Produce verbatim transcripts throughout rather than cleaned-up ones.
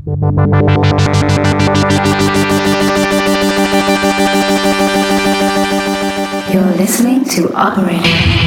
You're listening to Operator.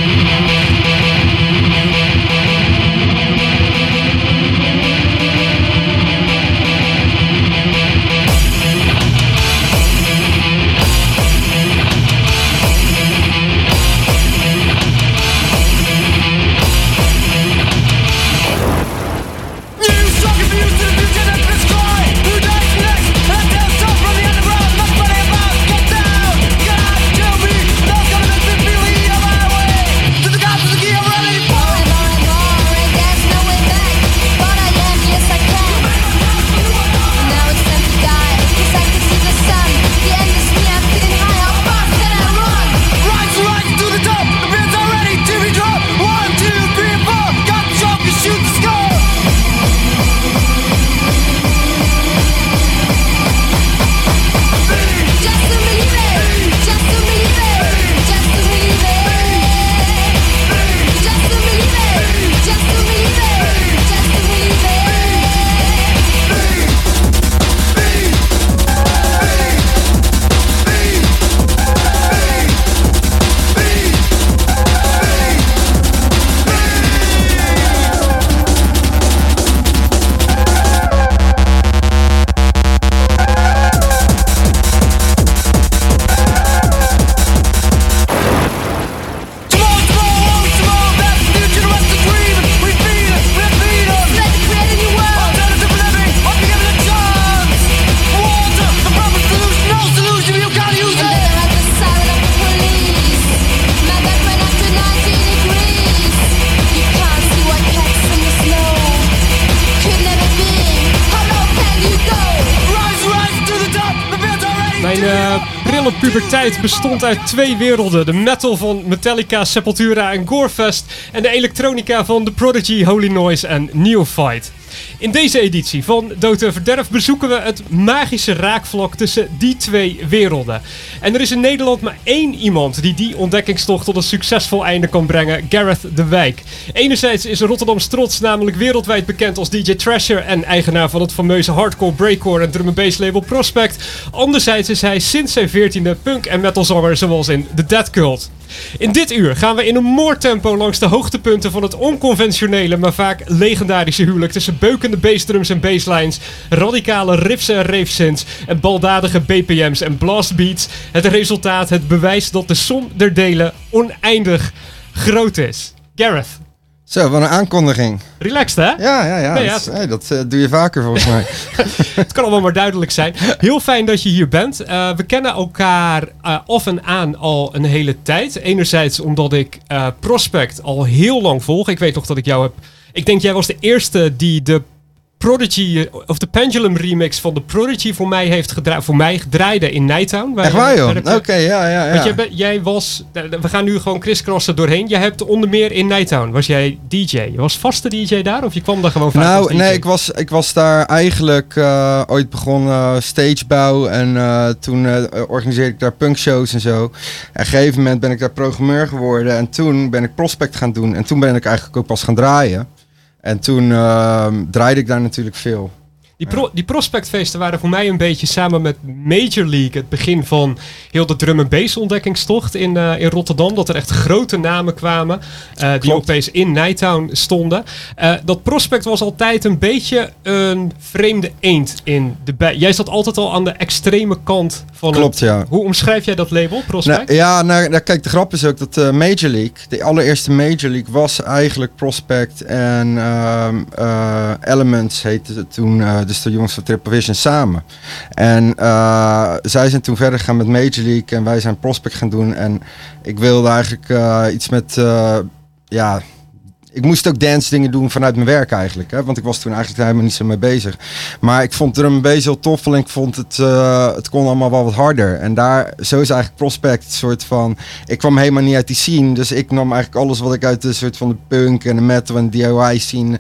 Puberteit bestond uit twee werelden. De metal van Metallica, Sepultura en Gorefest. En de elektronica van The Prodigy, Holy Noise en Neophyte. In deze editie van Dood en Verderf bezoeken we het magische raakvlak tussen die twee werelden. En er is in Nederland maar één iemand die die ontdekkingstocht tot een succesvol einde kan brengen: Gareth de Wijk. Enerzijds is Rotterdams trots namelijk wereldwijd bekend als D J Thrasher en eigenaar van het fameuze hardcore, breakcore en drum and bass label Prospect. Anderzijds is hij sinds zijn veertiende punk- en metalzanger zoals in The Death Cult. In dit uur gaan we in een moordtempo langs de hoogtepunten van het onconventionele, maar vaak legendarische huwelijk tussen beukende bassdrums en basslines, radicale riffs en ravesynths en baldadige B P M's en blastbeats. Het resultaat, het bewijs dat de som der delen oneindig groot is. Gareth. Zo, wat een aankondiging. Relaxed, hè? Ja, ja, ja. Nee, ja. Dat, hey, dat uh, doe je vaker volgens mij. Het kan allemaal maar duidelijk zijn. Heel fijn dat je hier bent. Uh, we kennen elkaar uh, af en aan al een hele tijd. Enerzijds omdat ik uh, Prospect al heel lang volg. Ik weet nog dat ik jou heb... Ik denk jij was de eerste die de Prodigy, of de Pendulum remix van de Prodigy voor mij heeft gedraaid. Voor mij gedraaide in Nighttown. Echt waar, joh? Oké, okay, ja, ja, ja. Want jij, jij was... We gaan nu gewoon crisscrossen doorheen. Jij hebt onder meer in Nighttown, was jij D J. Je was vaste D J daar? Of je kwam daar gewoon vaak nou, als D J? Nee, ik was, ik was daar eigenlijk uh, ooit begonnen uh, stagebouw. En uh, toen uh, organiseerde ik daar punkshows en zo. En op een gegeven moment ben ik daar programmeur geworden. En toen ben ik Prospect gaan doen. En toen ben ik eigenlijk ook pas gaan draaien. En toen uh, draaide ik daar natuurlijk veel. Die, pro- die prospectfeesten waren voor mij een beetje samen met Major League het begin van heel de drum and bass ontdekkingstocht in, uh, in Rotterdam. Dat er echt grote namen kwamen uh, die opeens in Nighttown stonden. Uh, dat Prospect was altijd een beetje een vreemde eend in de bij. Jij zat altijd al aan de extreme kant van Klopt, het... ja. Hoe omschrijf jij dat label, Prospect? Nou, ja, nou, nou, kijk, de grap is ook dat uh, Major League, de allereerste Major League, was eigenlijk Prospect en uh, uh, Elements heette het toen... Uh, dus de jongens van Triple Vision samen. En uh, zij zijn toen verder gegaan met Major League en wij zijn Prospect gaan doen. En ik wilde eigenlijk uh, iets met, uh, ja, ik moest ook dance dingen doen vanuit mijn werk eigenlijk. Hè? Want ik was toen eigenlijk helemaal niet zo mee bezig. Maar ik vond drum and bass heel tof en ik vond het, uh, het kon allemaal wel wat harder. En daar, zo is eigenlijk Prospect een soort van, ik kwam helemaal niet uit die scene. Dus ik nam eigenlijk alles wat ik uit de soort van de punk en de metal en D I Y scene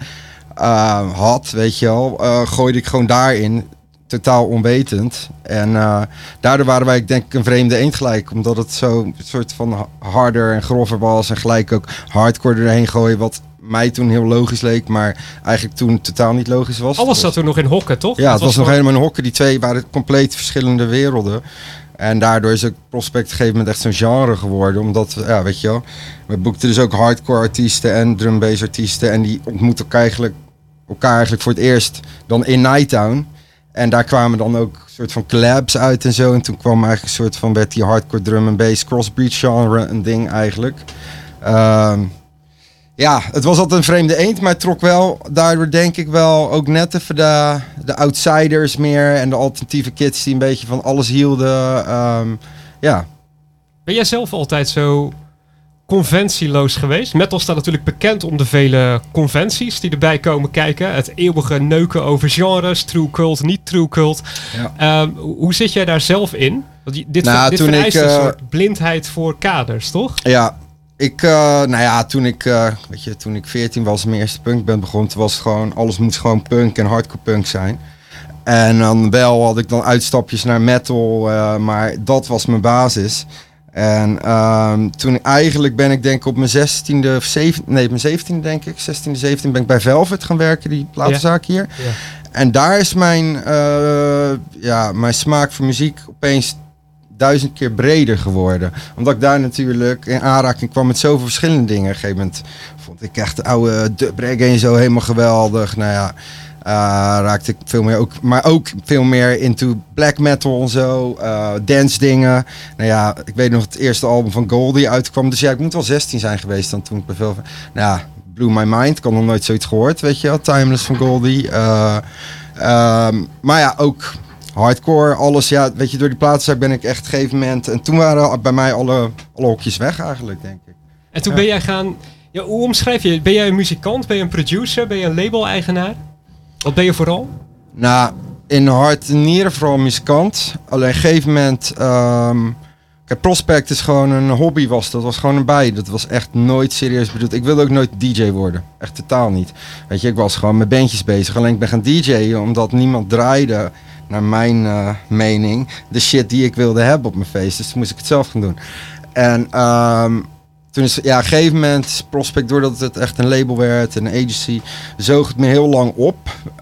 Uh, had, weet je wel, uh, gooide ik gewoon daarin, totaal onwetend. En uh, daardoor waren wij, denk ik, een vreemde eend gelijk, omdat het zo een soort van harder en grover was en gelijk ook hardcore erheen gooien, wat mij toen heel logisch leek, maar eigenlijk toen totaal niet logisch was. Alles zat er nog in hokken, toch? Ja, het, het was, was nog helemaal in hokken. Die twee waren compleet verschillende werelden. En daardoor is ook Prospect op een gegeven moment echt zo'n genre geworden. Omdat, ja, weet je wel, we boekten dus ook hardcore artiesten en drum bass artiesten. En die ontmoeten elkaar eigenlijk, elkaar eigenlijk voor het eerst dan in Nighttown. En daar kwamen dan ook een soort van collabs uit en zo. En toen kwam eigenlijk een soort van, werd die hardcore drum en bass crossbreed genre een ding eigenlijk. Um, ja, het was altijd een vreemde eend, maar het trok wel, daardoor denk ik wel ook net even de, de outsiders meer en de alternatieve kids die een beetje van alles hielden. Um, ja. Ben jij zelf altijd zo conventieloos geweest? Metal staat natuurlijk bekend om de vele conventies die erbij komen kijken. Het eeuwige neuken over genres, true cult, niet true cult. Ja. Um, hoe zit jij daar zelf in? Want dit nou, dit vereist ik, uh, een soort blindheid voor kaders, toch? Ja. Ik, uh, nou ja, toen ik, uh, weet je, toen ik veertien was, mijn eerste punkband begon, toen was het gewoon, alles moest gewoon punk en hardcore punk zijn. En dan wel had ik dan uitstapjes naar metal, uh, maar dat was mijn basis. En uh, toen eigenlijk ben ik denk ik op mijn zestiende of zeventiende, nee, mijn zeventiende denk ik, zestiende, zeventiende ben ik bij Velvet gaan werken, die platenzaak hier. Ja. Ja. En daar is mijn, uh, ja, mijn smaak voor muziek opeens duizend keer breder geworden. Omdat ik daar natuurlijk in aanraking kwam met zoveel verschillende dingen. Op een gegeven moment vond ik echt de oude dub reggae en zo helemaal geweldig. Nou ja, uh, raakte ik veel meer ook, maar ook veel meer into black metal en zo. Uh, dance dingen. Nou ja, ik weet nog het eerste album van Goldie uitkwam. Dus ja, ik moet wel zestien zijn geweest dan toen ik bij veel. Nou ja, blew my mind. Ik had nog nooit zoiets gehoord, weet je wel. Timeless van Goldie. Uh, uh, maar ja, ook hardcore, alles, ja, weet je, door die platenzaak ben ik echt op een gegeven moment. En toen waren bij mij alle, alle hokjes weg eigenlijk, denk ik. En toen ja. ben jij gaan, ja, hoe omschrijf je, ben jij een muzikant, ben je een producer, ben je een label-eigenaar? Wat ben je vooral? Nou, in hart en nieren vooral muzikant. Alleen op een gegeven moment, um, kijk, Prospect is gewoon een hobby was, dat was gewoon erbij. Dat was echt nooit serieus bedoeld. Ik wilde ook nooit D J worden, echt totaal niet. Weet je, ik was gewoon met bandjes bezig. Alleen ik ben gaan D J'en omdat niemand draaide, naar mijn uh, mening, de shit die ik wilde hebben op mijn feest. Dus toen moest ik het zelf gaan doen. En um, toen is, ja, op een gegeven moment, Prospect, doordat het echt een label werd en een agency, zoog het me heel lang op.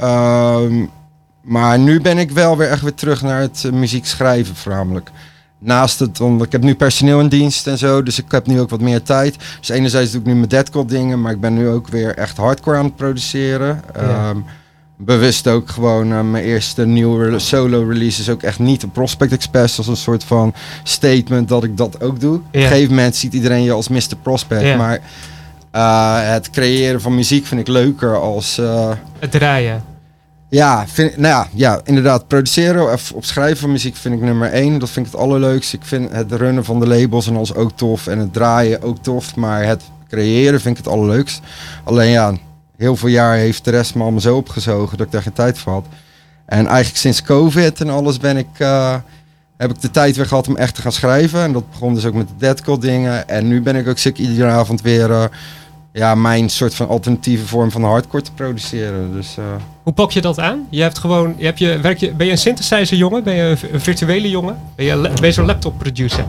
Um, maar nu ben ik wel weer echt weer terug naar het uh, muziek schrijven voornamelijk. Naast het, omdat ik heb nu personeel in dienst en zo, dus ik heb nu ook wat meer tijd. Dus enerzijds doe ik nu mijn deathcore dingen, maar ik ben nu ook weer echt hardcore aan het produceren. Ja. Um, Bewust ook gewoon uh, mijn eerste nieuwe solo release is ook echt niet een Prospect Express als een soort van statement dat ik dat ook doe. Ja. Op een gegeven moment ziet iedereen je als mister Prospect, ja. maar uh, het creëren van muziek vind ik leuker als uh, het draaien. Ja, vind, nou ja, ja, inderdaad, produceren of opschrijven van muziek vind ik nummer één. Dat vind ik het allerleukste. Ik vind het runnen van de labels en alles ook tof en het draaien ook tof, maar het creëren vind ik het allerleukst. Alleen ja, heel veel jaar heeft de rest me allemaal zo opgezogen dat ik daar geen tijd voor had. En eigenlijk sinds COVID en alles ben ik, uh, heb ik de tijd weer gehad om echt te gaan schrijven. En dat begon dus ook met de deathcore dingen. En nu ben ik ook zeker iedere avond weer uh, ja, mijn soort van alternatieve vorm van hardcore te produceren. Dus, uh... Hoe pak je dat aan? Je hebt gewoon, je hebt je, werk je, ben je een synthesizer jongen? Ben je een virtuele jongen? Ben je, ben je zo'n laptop producer?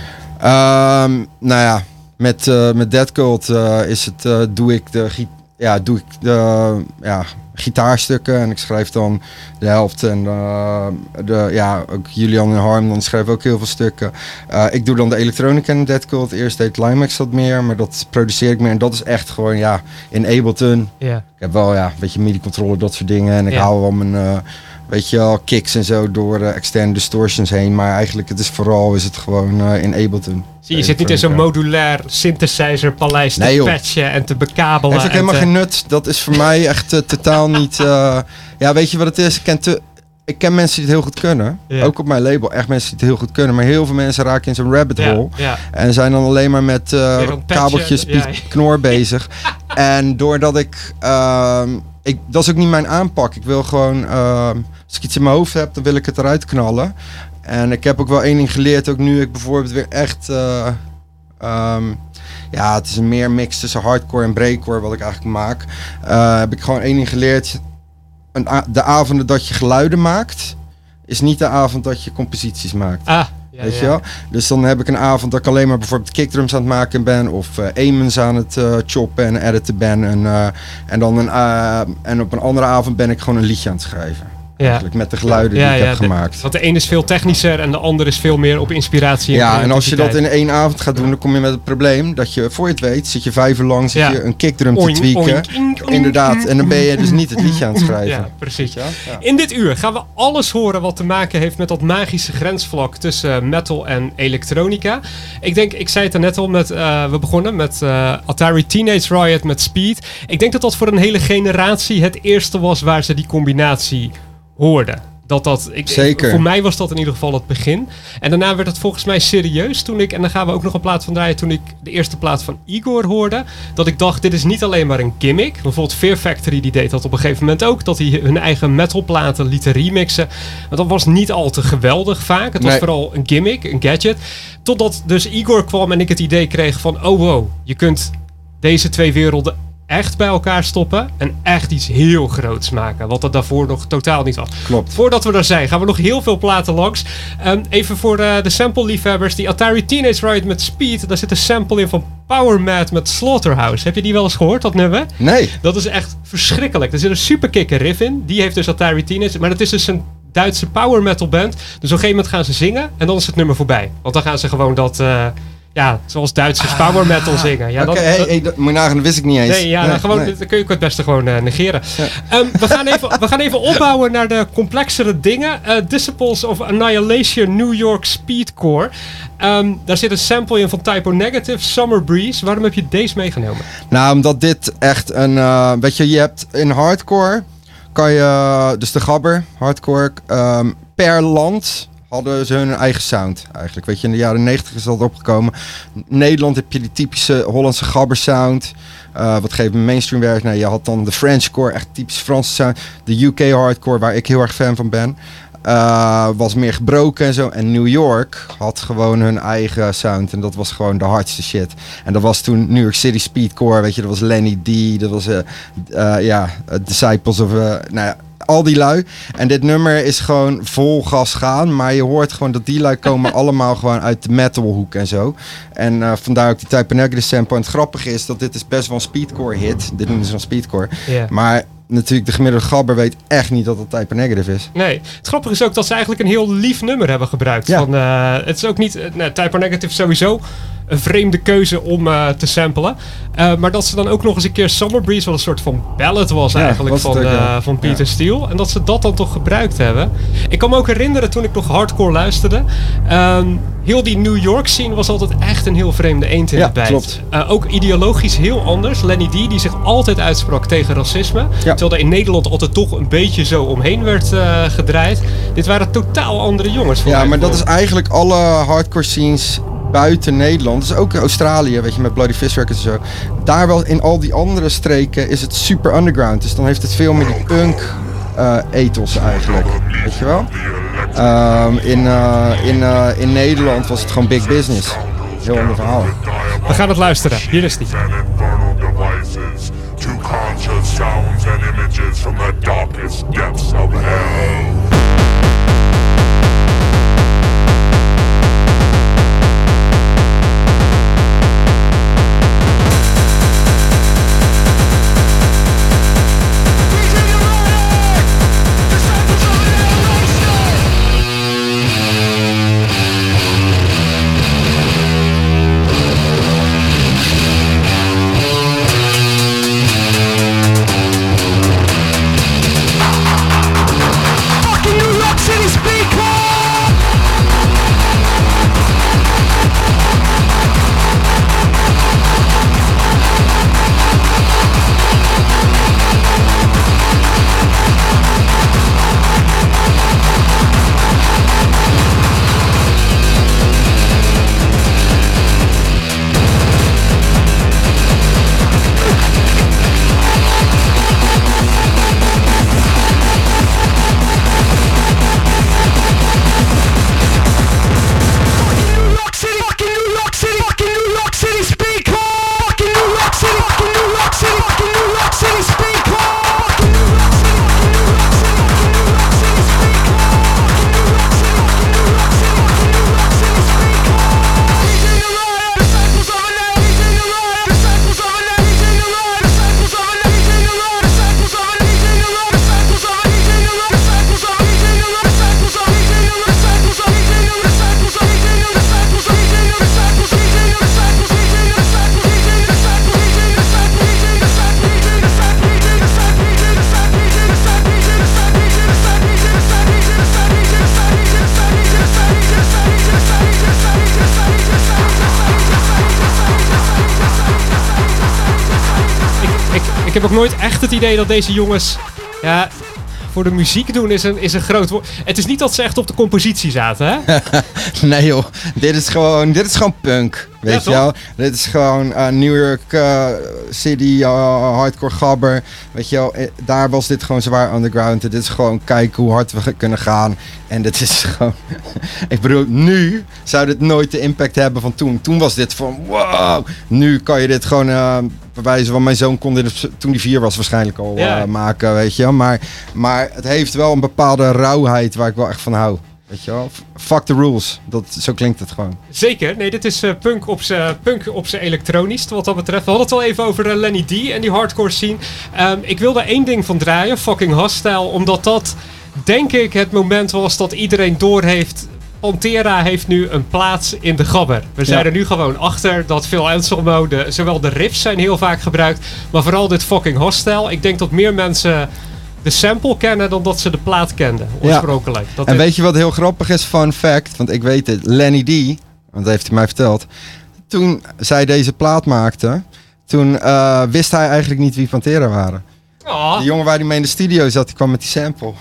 Um, nou ja, met, uh, met Deathcult uh, is het, uh, doe ik de gitaar. Ja, doe ik de ja, gitaarstukken en ik schrijf dan de helft. En uh, de, ja, ook Julian en Harm, dan schrijven ook heel veel stukken. Uh, ik doe dan de elektronica in Deathcult. Eerst deed Climax wat meer, maar dat produceer ik meer. En dat is echt gewoon, ja, in Ableton. Yeah. Ik heb wel, ja, een beetje MIDI-controller, dat soort dingen. En ik yeah. haal wel mijn, uh, weet je wel, kicks en zo door uh, externe distortions heen. Maar eigenlijk, het is vooral, is het gewoon uh, in Ableton. Zie, je zit niet in zo'n modulair synthesizer paleis te nee, patchen en te bekabelen. Dat heeft ook helemaal te... geen nut. Dat is voor mij echt uh, totaal niet... Uh, ja, weet je wat het is? Ik ken, te, ik ken mensen die het heel goed kunnen. Ja. Ook op mijn label. Echt mensen die het heel goed kunnen. Maar heel veel mensen raken in zo'n rabbit hole. Ja, ja. En zijn dan alleen maar met uh, kabeltjes, ja, ja. knor bezig. En doordat ik, uh, ik... Dat is ook niet mijn aanpak. Ik wil gewoon... Uh, als ik iets in mijn hoofd heb, dan wil ik het eruit knallen. En ik heb ook wel één ding geleerd, ook nu ik bijvoorbeeld weer echt... Uh, um, ja, het is een meer mix tussen hardcore en breakcore wat ik eigenlijk maak. Uh, heb ik gewoon één ding geleerd. Een a- de avonden dat je geluiden maakt, is niet de avond dat je composities maakt. Ah, ja. Ja, weet ja. je wel? Dus dan heb ik een avond dat ik alleen maar bijvoorbeeld kickdrums aan het maken ben. Of uh, amens aan het uh, choppen en editen ben. En, uh, en, dan een, uh, en op een andere avond ben ik gewoon een liedje aan het schrijven. Ja. Eigenlijk met de geluiden Ja, die ik ja, heb de- gemaakt. Want de ene is veel technischer en de andere is veel meer op inspiratie. Ja, en als je dat in creativiteit. één avond gaat doen, dan kom je met het probleem dat je, voor je het weet, zit je vijf uur lang zit Ja. je een kickdrum te Oink, tweaken. oink, oink, oink. Inderdaad, en dan ben je dus niet het liedje aan het schrijven. Ja, precies. Ja? Ja. In dit uur gaan we alles horen wat te maken heeft met dat magische grensvlak tussen metal en elektronica. Ik denk, ik zei het er net al, met, uh, we begonnen met uh, Atari Teenage Riot met Speed. Ik denk dat dat voor een hele generatie het eerste was waar ze die combinatie hoorden. Dat dat, ik, Zeker. Voor mij was dat in ieder geval het begin. En daarna werd het volgens mij serieus toen ik, en daar gaan we ook nog een plaat van draaien, toen ik de eerste plaat van Igor hoorde, dat ik dacht, dit is niet alleen maar een gimmick. Bijvoorbeeld Fear Factory die deed dat op een gegeven moment ook, dat die hun eigen metalplaten lieten remixen. Maar dat was niet al te geweldig vaak. Het was Nee. vooral een gimmick, een gadget. Totdat dus Igor kwam en ik het idee kreeg van, oh wow, je kunt deze twee werelden echt bij elkaar stoppen en echt iets heel groots maken. Wat dat daarvoor nog totaal niet was. Klopt. Voordat we daar zijn, gaan we nog heel veel platen langs. Um, even voor uh, de sample-liefhebbers. Die Atari Teenage Riot met Speed. Daar zit een sample in van Power Mad met Slaughterhouse. Heb je die wel eens gehoord, dat nummer? Nee. Dat is echt verschrikkelijk. Er zit een superkicker riff in. Die heeft dus Atari Teenage. Maar dat is dus een Duitse power metal band. Dus op een gegeven moment gaan ze zingen. En dan is het nummer voorbij. Want dan gaan ze gewoon dat... Uh, ja, zoals Duitsers power metal zingen. Ja, Oké, dat- hey, dat- hey, dat, moet je nagaan, dat wist ik niet eens. Nee, ja, nou, gewoon, nee. dan kun je het beste gewoon uh, negeren. Um, we, gaan even, we gaan even opbouwen naar de complexere dingen. Uh, Disciples of Annihilation New York Speedcore. Um, daar zit een sample in van Typo Negative, Summer Breeze. Waarom heb je deze meegenomen? Nou, omdat dit echt een... Uh, weet je, je hebt in hardcore... kan je... Dus de gabber, hardcore... Um, per land... hadden ze hun eigen sound eigenlijk. Weet je, in de jaren negentig is dat opgekomen. In Nederland heb je die typische Hollandse gabber sound. Uh, wat geeft me mainstream werk? Nou, je had dan de Frenchcore, echt typisch Franse sound. De U K hardcore, waar ik heel erg fan van ben. Uh, was meer gebroken en zo. En New York had gewoon hun eigen sound. En dat was gewoon de hardste shit. En dat was toen New York City Speedcore. Weet je, dat was Lenny D. Dat was uh, uh, ja, uh, Disciples of... Uh, nou ja, al die lui. En dit nummer is gewoon vol gas gaan. Maar je hoort gewoon dat die lui komen allemaal gewoon uit de metalhoek en zo. En uh, vandaar ook die Type Negative sample. En het grappige is dat dit is best wel een speedcore hit. Dit noemen ze dan speedcore. Ja. Maar natuurlijk de gemiddelde gabber weet echt niet dat het Type Negative is. Nee, het grappige is ook dat ze eigenlijk een heel lief nummer hebben gebruikt. Ja. Van, uh, het is ook niet... Uh, nee, Typo Negative sowieso een vreemde keuze om uh, te samplen. Uh, maar dat ze dan ook nog eens een keer Summer Breeze, wat een soort van ballad was Ja, eigenlijk was het van, ook, uh, ja. van Peter Ja. Steele. En dat ze dat dan toch gebruikt hebben. Ik kan me ook herinneren toen ik nog hardcore luisterde. Um, heel die New York scene was altijd echt een heel vreemde eend in Ja, het bijt. klopt. Uh, ook ideologisch heel anders. Lenny D die zich altijd uitsprak tegen racisme. Ja. Terwijl er in Nederland altijd toch een beetje zo omheen werd uh, gedraaid. Dit waren totaal andere jongens. voor Ja, mij maar dat is gewoon. eigenlijk alle hardcore scenes buiten Nederland. Dus ook Australië, weet je, met Bloody Fist Records en zo. Daar wel in al die andere streken is het super underground. Dus dan heeft het veel meer die punk uh, ethos eigenlijk. Weet je wel? Um, in, uh, in, uh, in Nederland was het gewoon big business. Heel ander verhaal. We gaan het luisteren. Hier is die. and infernal devices to conjure sounds and images from the darkest depths of hell. Annihilation ik heb ook nooit echt het idee dat deze jongens... Ja, voor de muziek doen is een, is een groot woord. Het is niet dat ze echt op de compositie zaten, hè? Nee joh, dit is gewoon, dit is gewoon punk. Weet Ja, je wel? Dit is gewoon uh, New York uh, City, uh, hardcore gabber. Weet je wel, eh, daar was dit gewoon zwaar underground. Dit is gewoon kijken hoe hard we kunnen gaan. En dit is gewoon... ik bedoel, nu zou dit nooit de impact hebben van toen. Toen was dit van wow. Nu kan je dit gewoon... Uh, bij wijze van mijn zoon kon dit toen hij vier was waarschijnlijk al Ja. uh, maken, weet je wel. Maar, maar het heeft wel een bepaalde rauwheid waar ik wel echt van hou. Weet je wel? Fuck the rules. Dat, zo klinkt het gewoon. Zeker. Nee, dit is uh, punk op zijn punk op zijn elektronisch, wat dat betreft. We hadden het al even over uh, Lenny D en die hardcore scene. Um, ik wil daar één ding van draaien, fucking hostile, omdat dat, denk ik, het moment was dat iedereen doorheeft... Pantera heeft nu een plaats in de gabber. We zijn Ja. er nu gewoon achter dat Phil Anselmo, de, zowel de riffs zijn heel vaak gebruikt, maar vooral dit fucking hostile. Ik denk dat meer mensen de sample kennen dan dat ze de plaat kenden, oorspronkelijk. Dat En dit- weet je wat heel grappig is? Fun fact, want ik weet het. Lenny D, want dat heeft hij mij verteld. Toen zij deze plaat maakte, toen uh, wist hij eigenlijk niet wie Pantera waren. Ah, De jongen waar hij mee in de studio zat, die kwam met die sample.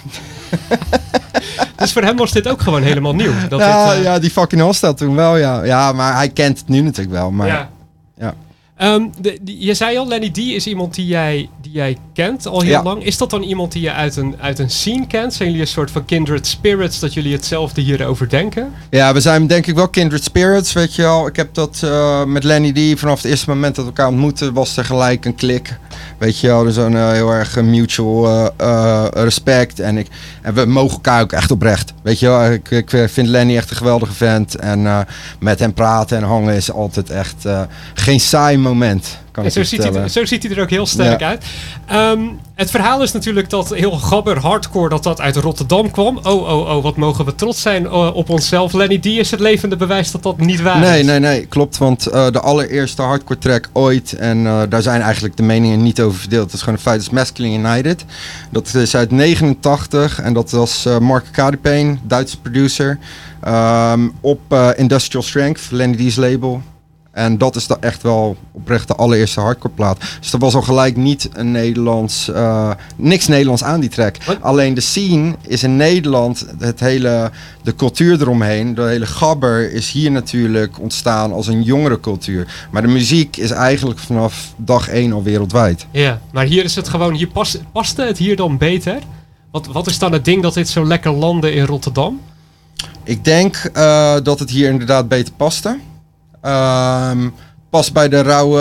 dus voor hem was dit ook gewoon helemaal nieuw. Dat ja, dit, uh, ja, die fucking hostile toen wel, ja. Ja, maar hij kent het nu natuurlijk wel. Maar ja. ja. Ehm, de, die- je zei al, Lenny D is iemand die jij, die jij kent al heel Ja. lang. Is dat dan iemand die je uit een, uit een scene kent? Zijn jullie een soort van kindred spirits dat jullie hetzelfde hierover denken? Ja, we zijn denk ik wel kindred spirits, weet je wel. Ik heb dat uh, met Lenny D, vanaf het eerste moment dat we elkaar ontmoetten, was er gelijk een klik. Weet je wel, dus zo'n uh, heel erg uh, mutual uh, uh, respect. En, ik, en we mogen elkaar ook echt oprecht. Weet je wel, ik, ik vind Lenny echt een geweldige vent. En uh, met hem praten en hangen is altijd echt uh, geen saai moment. Kan En ik zo, je ziet hij, vertellen. er- zo ziet hij er ook heel sterk Ja. uit. Ehm, het verhaal is natuurlijk dat heel gabber, hardcore, dat dat uit Rotterdam kwam. Oh, oh, oh, wat mogen we trots zijn uh, op onszelf. Lenny D is het levende bewijs dat dat niet waar Nee, is. nee, nee, klopt. Want uh, de allereerste hardcore track ooit, en uh, daar zijn eigenlijk de meningen niet over verdeeld. Dat is gewoon een feit, dat is Masculine United. Dat is uit negenentachtig en dat was uh, Mark Kadipane, Duitse producer, um, op uh, Industrial Strength, Lenny D's label. En dat is dan echt wel oprecht de allereerste hardcore plaat. Dus er was al gelijk niet een Nederlands, uh, niks Nederlands aan die track. Wat? Alleen de scene is in Nederland, het hele, de cultuur eromheen, de hele gabber is hier natuurlijk ontstaan als een jongere cultuur. Maar de muziek is eigenlijk vanaf dag één al wereldwijd. Ja, maar hier is het gewoon, hier past, paste het hier dan beter? Wat, wat is dan het ding dat dit zo lekker landde in Rotterdam? Ik denk uh, dat het hier inderdaad beter paste. Um, pas bij de rauwe...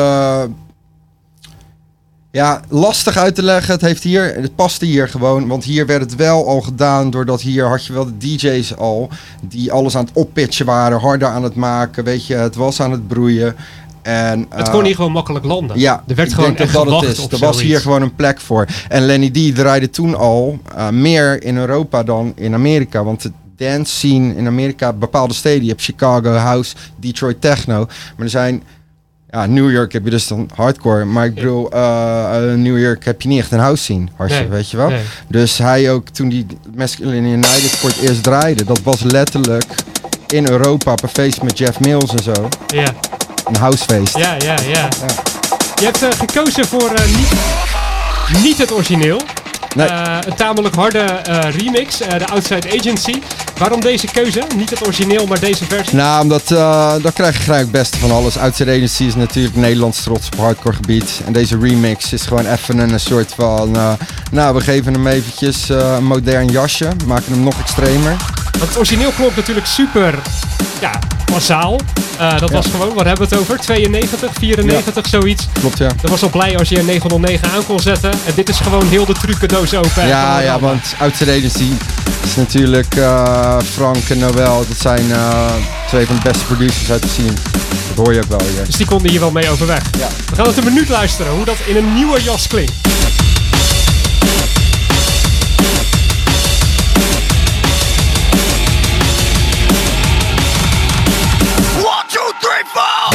Ja, lastig uit te leggen. Het, heeft hier, het paste hier gewoon. Want hier werd het wel al gedaan. Doordat hier had je wel de D J's al. Die alles aan het oppitchen waren. Harder aan het maken. Weet je, het was aan het broeien. En, Het uh, kon hier gewoon makkelijk landen. Ja, er werd ik gewoon denk echt dat dat gewacht het is. op Er was zoiets. hier gewoon een plek voor. En Lenny D draaide toen al uh, meer in Europa dan in Amerika. Want de dance scene in Amerika, bepaalde steden. Je hebt Chicago House, Detroit Techno. Maar er zijn... Ja, New York heb je dus dan hardcore. Maar ik bedoel, uh, uh, New York heb je niet echt een house scene. Hartje, Nee, weet je wel. nee. Dus hij ook, toen die Masculine United voor het eerst draaide. Dat was letterlijk in Europa op een feest met Jeff Mills en zo. Ja, Een housefeest. ja, ja, ja. Je hebt uh, gekozen voor uh, niet, niet het origineel. Nee. Uh, een tamelijk harde uh, remix, uh, de Outside Agency. Waarom deze keuze? Niet het origineel, maar deze versie? Nou, omdat uh, dan krijg je gelijk het beste van alles. Outside Agency is natuurlijk Nederlands trots op hardcore gebied. En deze remix is gewoon even een soort van... Uh, nou, we geven hem eventjes uh, een modern jasje. Maken hem nog extremer. Want het origineel klonk natuurlijk super, ja, massaal. Uh, dat Ja. was gewoon, waar hebben we het over? tweeënnegentig, vierennegentig, zoiets. Klopt, ja. Dat was al blij als je een negenhonderdnegen aan kon zetten. En dit is gewoon heel de trucendoos open. Ja, ja, want Outside Agency is natuurlijk uh, Frank en Noël. Dat zijn uh, twee van de beste producers uit de scene. Dat hoor je ook wel hier. Dus die konden hier wel mee overweg. Ja. We gaan het een minuut luisteren, hoe dat in een nieuwe jas klinkt. One, two, three, four.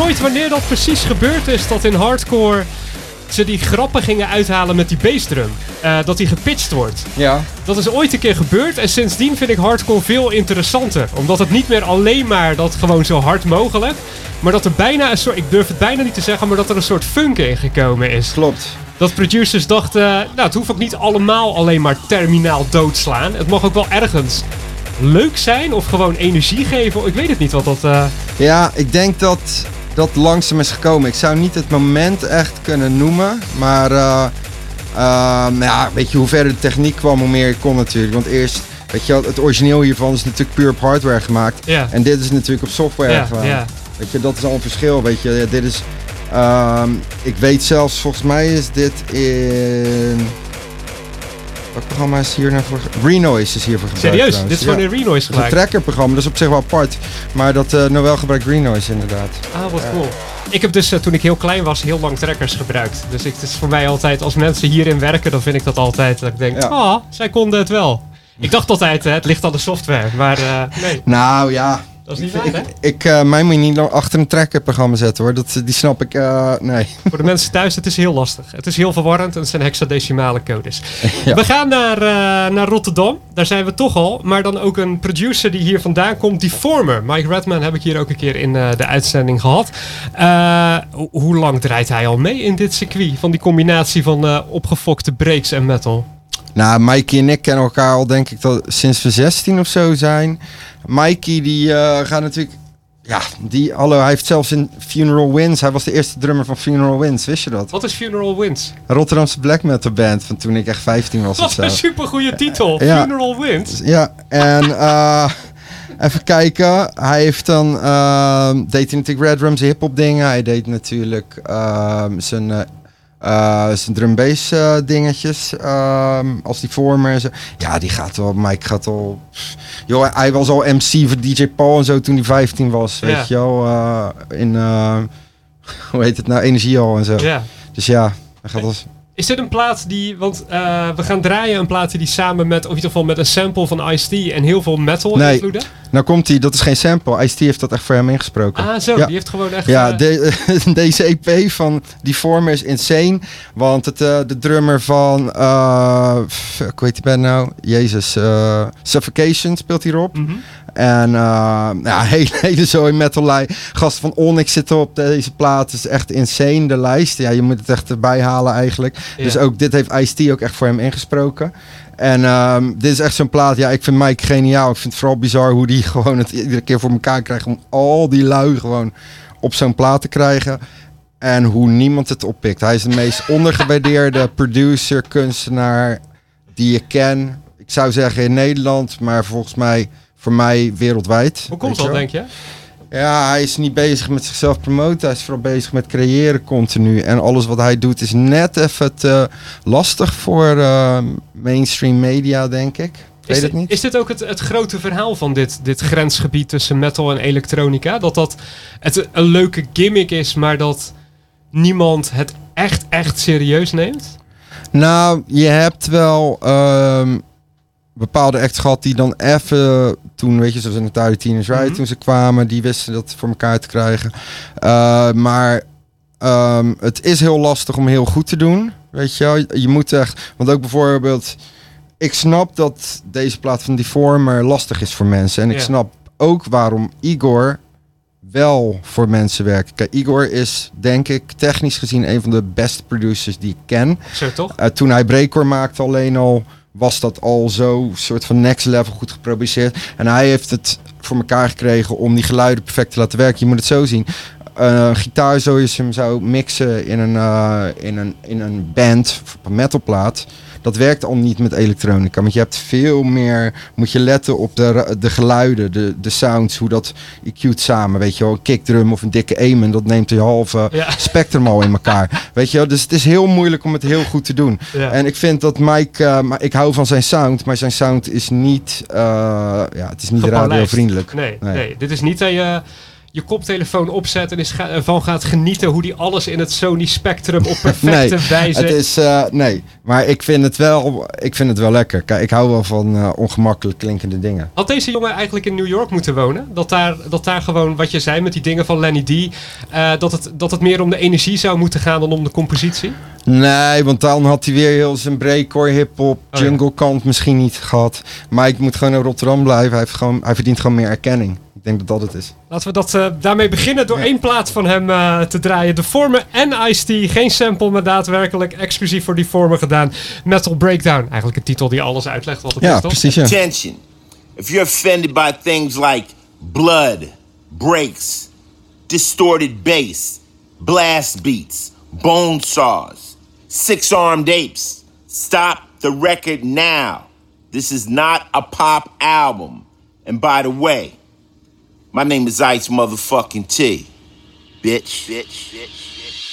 nooit wanneer dat precies gebeurd is dat in hardcore ze die grappen gingen uithalen met die bassdrum. Uh, dat die gepitcht wordt. Ja. Dat is ooit een keer gebeurd en sindsdien vind ik hardcore veel interessanter. Omdat het niet meer alleen maar dat gewoon zo hard mogelijk, maar dat er bijna een soort, ik durf het bijna niet te zeggen, maar dat er een soort funk in gekomen is. Klopt. Dat producers dachten, nou het hoeft ook niet allemaal alleen maar terminaal doodslaan. Het mag ook wel ergens leuk zijn of gewoon energie geven. Ik weet het niet wat dat... Uh... Ja, ik denk dat dat langzaam is gekomen. Ik zou niet het moment echt kunnen noemen, maar uh, uh, ja, weet je, hoe verder de techniek kwam, hoe meer ik kon natuurlijk. Want eerst, weet je, het origineel hiervan is natuurlijk puur op hardware gemaakt. Ja. En dit is natuurlijk op software ja, gemaakt. Ja. Weet je, dat is al een verschil. Weet je, dit is, um, ik weet zelfs, volgens mij is dit in... Wat programma is hier nou voor? Renoise is hiervoor gebruikt. Serieus? Trouwens. Dit is gewoon ja. een Renoise Dat is een gebruikt? trackerprogramma, dat is op zich wel apart. Maar dat uh, Noël gebruikt Renoise inderdaad. Ah, wat cool. Ik heb dus uh, toen ik heel klein was heel lang trackers gebruikt. Dus ik, het is voor mij altijd, als mensen hierin werken, dan vind ik dat altijd dat ik denk, ah, Ja. oh, zij konden het wel. Ik dacht altijd, uh, het ligt aan de software, maar uh, nee, Nou ja. dat is niet waar, hè? Ik, uh, mij moet je niet achter een trackerprogramma zetten hoor. Dat, die snap ik, uh, nee. Voor de mensen thuis, het is heel lastig. Het is heel verwarrend en het zijn hexadecimale codes. Ja. We gaan naar, uh, naar Rotterdam. Daar zijn we toch al. Maar dan ook een producer die hier vandaan komt. Deformer. Mike Redman heb ik hier ook een keer in uh, de uitzending gehad. Uh, ho- hoe lang draait hij al mee in dit circuit? Van die combinatie van uh, opgefokte breaks en metal. Nou, Mikey en ik kennen elkaar al denk ik dat sinds we zestien of zo zijn. Mikey die uh, gaat natuurlijk... Ja, die, hallo, hij heeft zelfs in Funeral Winds... Hij was de eerste drummer van Funeral Winds, wist je dat? Wat is Funeral Winds? Een Rotterdamse black metal band van toen ik echt vijftien was of Wat zo. een supergoeie titel. Ja. Funeral Winds. Ja, en uh, even kijken. Hij heeft dan... Uh, deed hij natuurlijk Red Drums, hip-hop dingen. Hij deed natuurlijk uh, zijn... Uh, Uh, zijn drum bass uh, dingetjes uh, als die vormer en zo. Ja, die gaat wel, Mike gaat al... Joh, hij was al M C voor D J Paul en zo toen hij vijftien was, weet Ja. je wel. Uh, in, uh, hoe heet het nou, Energiehal en zo. Ja. Dus ja, hij gaat als... Is dit een plaat die, want uh, we gaan draaien een plaat die samen met, of in ieder geval met een sample van Ice-T en heel veel metal Nee. invloeden? Nou komt hij, dat is geen sample. Ice-T heeft dat echt voor hem ingesproken. Ah zo, Ja. die heeft gewoon echt... Ja, uh, de, deze E P van Deformer is insane. Want het, uh, de drummer van... Uh, fuck, hoe heet die band nou? Jezus. Uh, Suffocation speelt hierop. mhm. En uh, ja, hele, hele zooi metal lijst. Gasten van Onyx zitten op deze plaat. Het is echt insane, de lijst. Ja, je moet het echt erbij halen eigenlijk. Ja. Dus ook dit heeft Ice-T ook echt voor hem ingesproken. En um, dit is echt zo'n plaat. Ja, ik vind Mike geniaal. Ik vind het vooral bizar hoe die gewoon het iedere keer voor elkaar krijgt. Om al die lui gewoon op zo'n plaat te krijgen. En hoe niemand het oppikt. Hij is de meest ondergewaardeerde producer, kunstenaar die je ken. Ik zou zeggen in Nederland, maar volgens mij, voor mij wereldwijd. Hoe komt Weet dat, je denk je? wel? Ja, hij is niet bezig met zichzelf promoten. Hij is vooral bezig met creëren continu. En alles wat hij doet is net even te lastig voor uh, mainstream media, denk ik. Ik weet Is het dit, niet. is dit ook het, het grote verhaal van dit, dit grensgebied tussen metal en elektronica? Dat dat het een leuke gimmick is, maar dat niemand het echt, echt serieus neemt? Nou, je hebt wel um, bepaalde acts gehad die dan even toen, weet je, zoals in de Tiny Teenage Riot, Mhm. toen ze kwamen, die wisten dat voor elkaar te krijgen. Uh, maar um, het is heel lastig om heel goed te doen, weet je wel. Je moet echt, want ook bijvoorbeeld, ik snap dat deze plaat van Deformer lastig is voor mensen. En ik Ja. snap ook waarom Igor wel voor mensen werkt. Kijk, Igor is, denk ik, technisch gezien een van de beste producers die ik ken. Zo toch? Uh, toen hij Breakcore maakte alleen al, was dat al zo soort van next level goed geproduceerd. En hij heeft het voor elkaar gekregen om die geluiden perfect te laten werken. Je moet het zo zien. Uh, een gitaar, zo je hem zou mixen in een, uh, in een, in een band, op een metalplaat. Dat werkt al niet met elektronica. Want je hebt veel meer, moet je letten op de, de geluiden, de, de sounds, hoe dat E Q't samen. Weet je wel, een kickdrum of een dikke Amen, dat neemt je halve Ja. spectrum al in elkaar. Weet je wel, dus het is heel moeilijk om het heel goed te doen. Ja. En ik vind dat Mike, uh, maar ik hou van zijn sound, maar zijn sound is niet, uh, ja, het is niet Gepolijst. radiovriendelijk. Nee, nee. Nee. Dit is niet dat je... je koptelefoon opzet en is ga- ervan gaat genieten hoe die alles in het Sony Spectrum op perfecte nee, wijze... Het is, uh, nee, maar ik vind het wel, ik vind het wel lekker. Kijk, ik hou wel van uh, ongemakkelijk klinkende dingen. Had deze jongen eigenlijk in New York moeten wonen? Dat daar, dat daar gewoon, wat je zei met die dingen van Lenny D... Uh, dat, het, dat het meer om de energie zou moeten gaan dan om de compositie? Nee, want dan had hij weer heel zijn breakcore, hip-hop, Oh, jungle ja. kant misschien niet gehad. Maar ik moet gewoon in Rotterdam blijven. Hij, heeft gewoon, hij verdient gewoon meer erkenning. Ik denk dat dat het is. Laten we dat, uh, daarmee beginnen door Ja. één plaat van hem uh, te draaien. De Former en Ice-T. Geen sample, maar daadwerkelijk exclusief voor die Former gedaan. Metal Breakdown. Eigenlijk een titel die alles uitlegt wat het Ja, is, toch? precies. Ja. Attention. If you're offended by things like blood, breaks, distorted bass, blast beats, bone saws, six-armed apes, stop the record now. This is not a pop album. And by the way, my name is Ice motherfucking T. Bitch. Bitch. Bitch.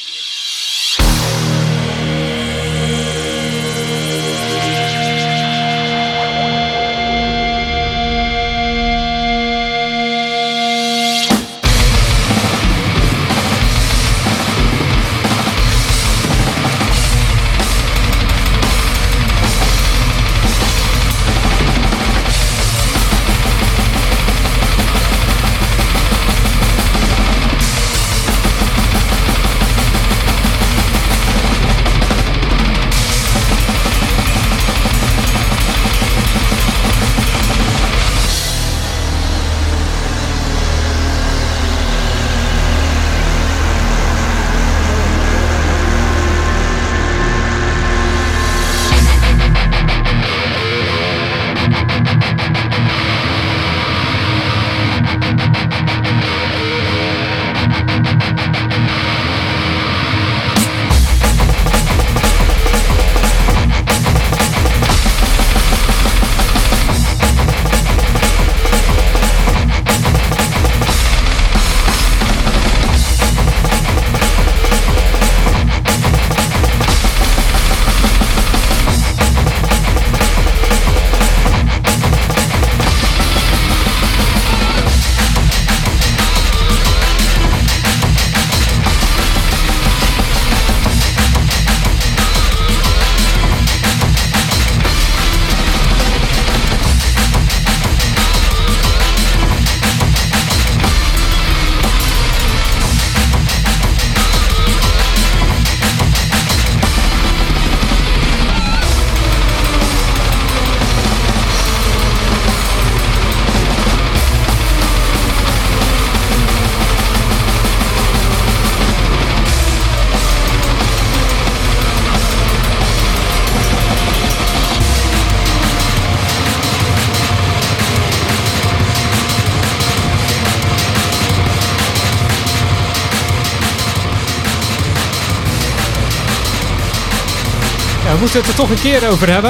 Ja, we moeten het er toch een keer over hebben.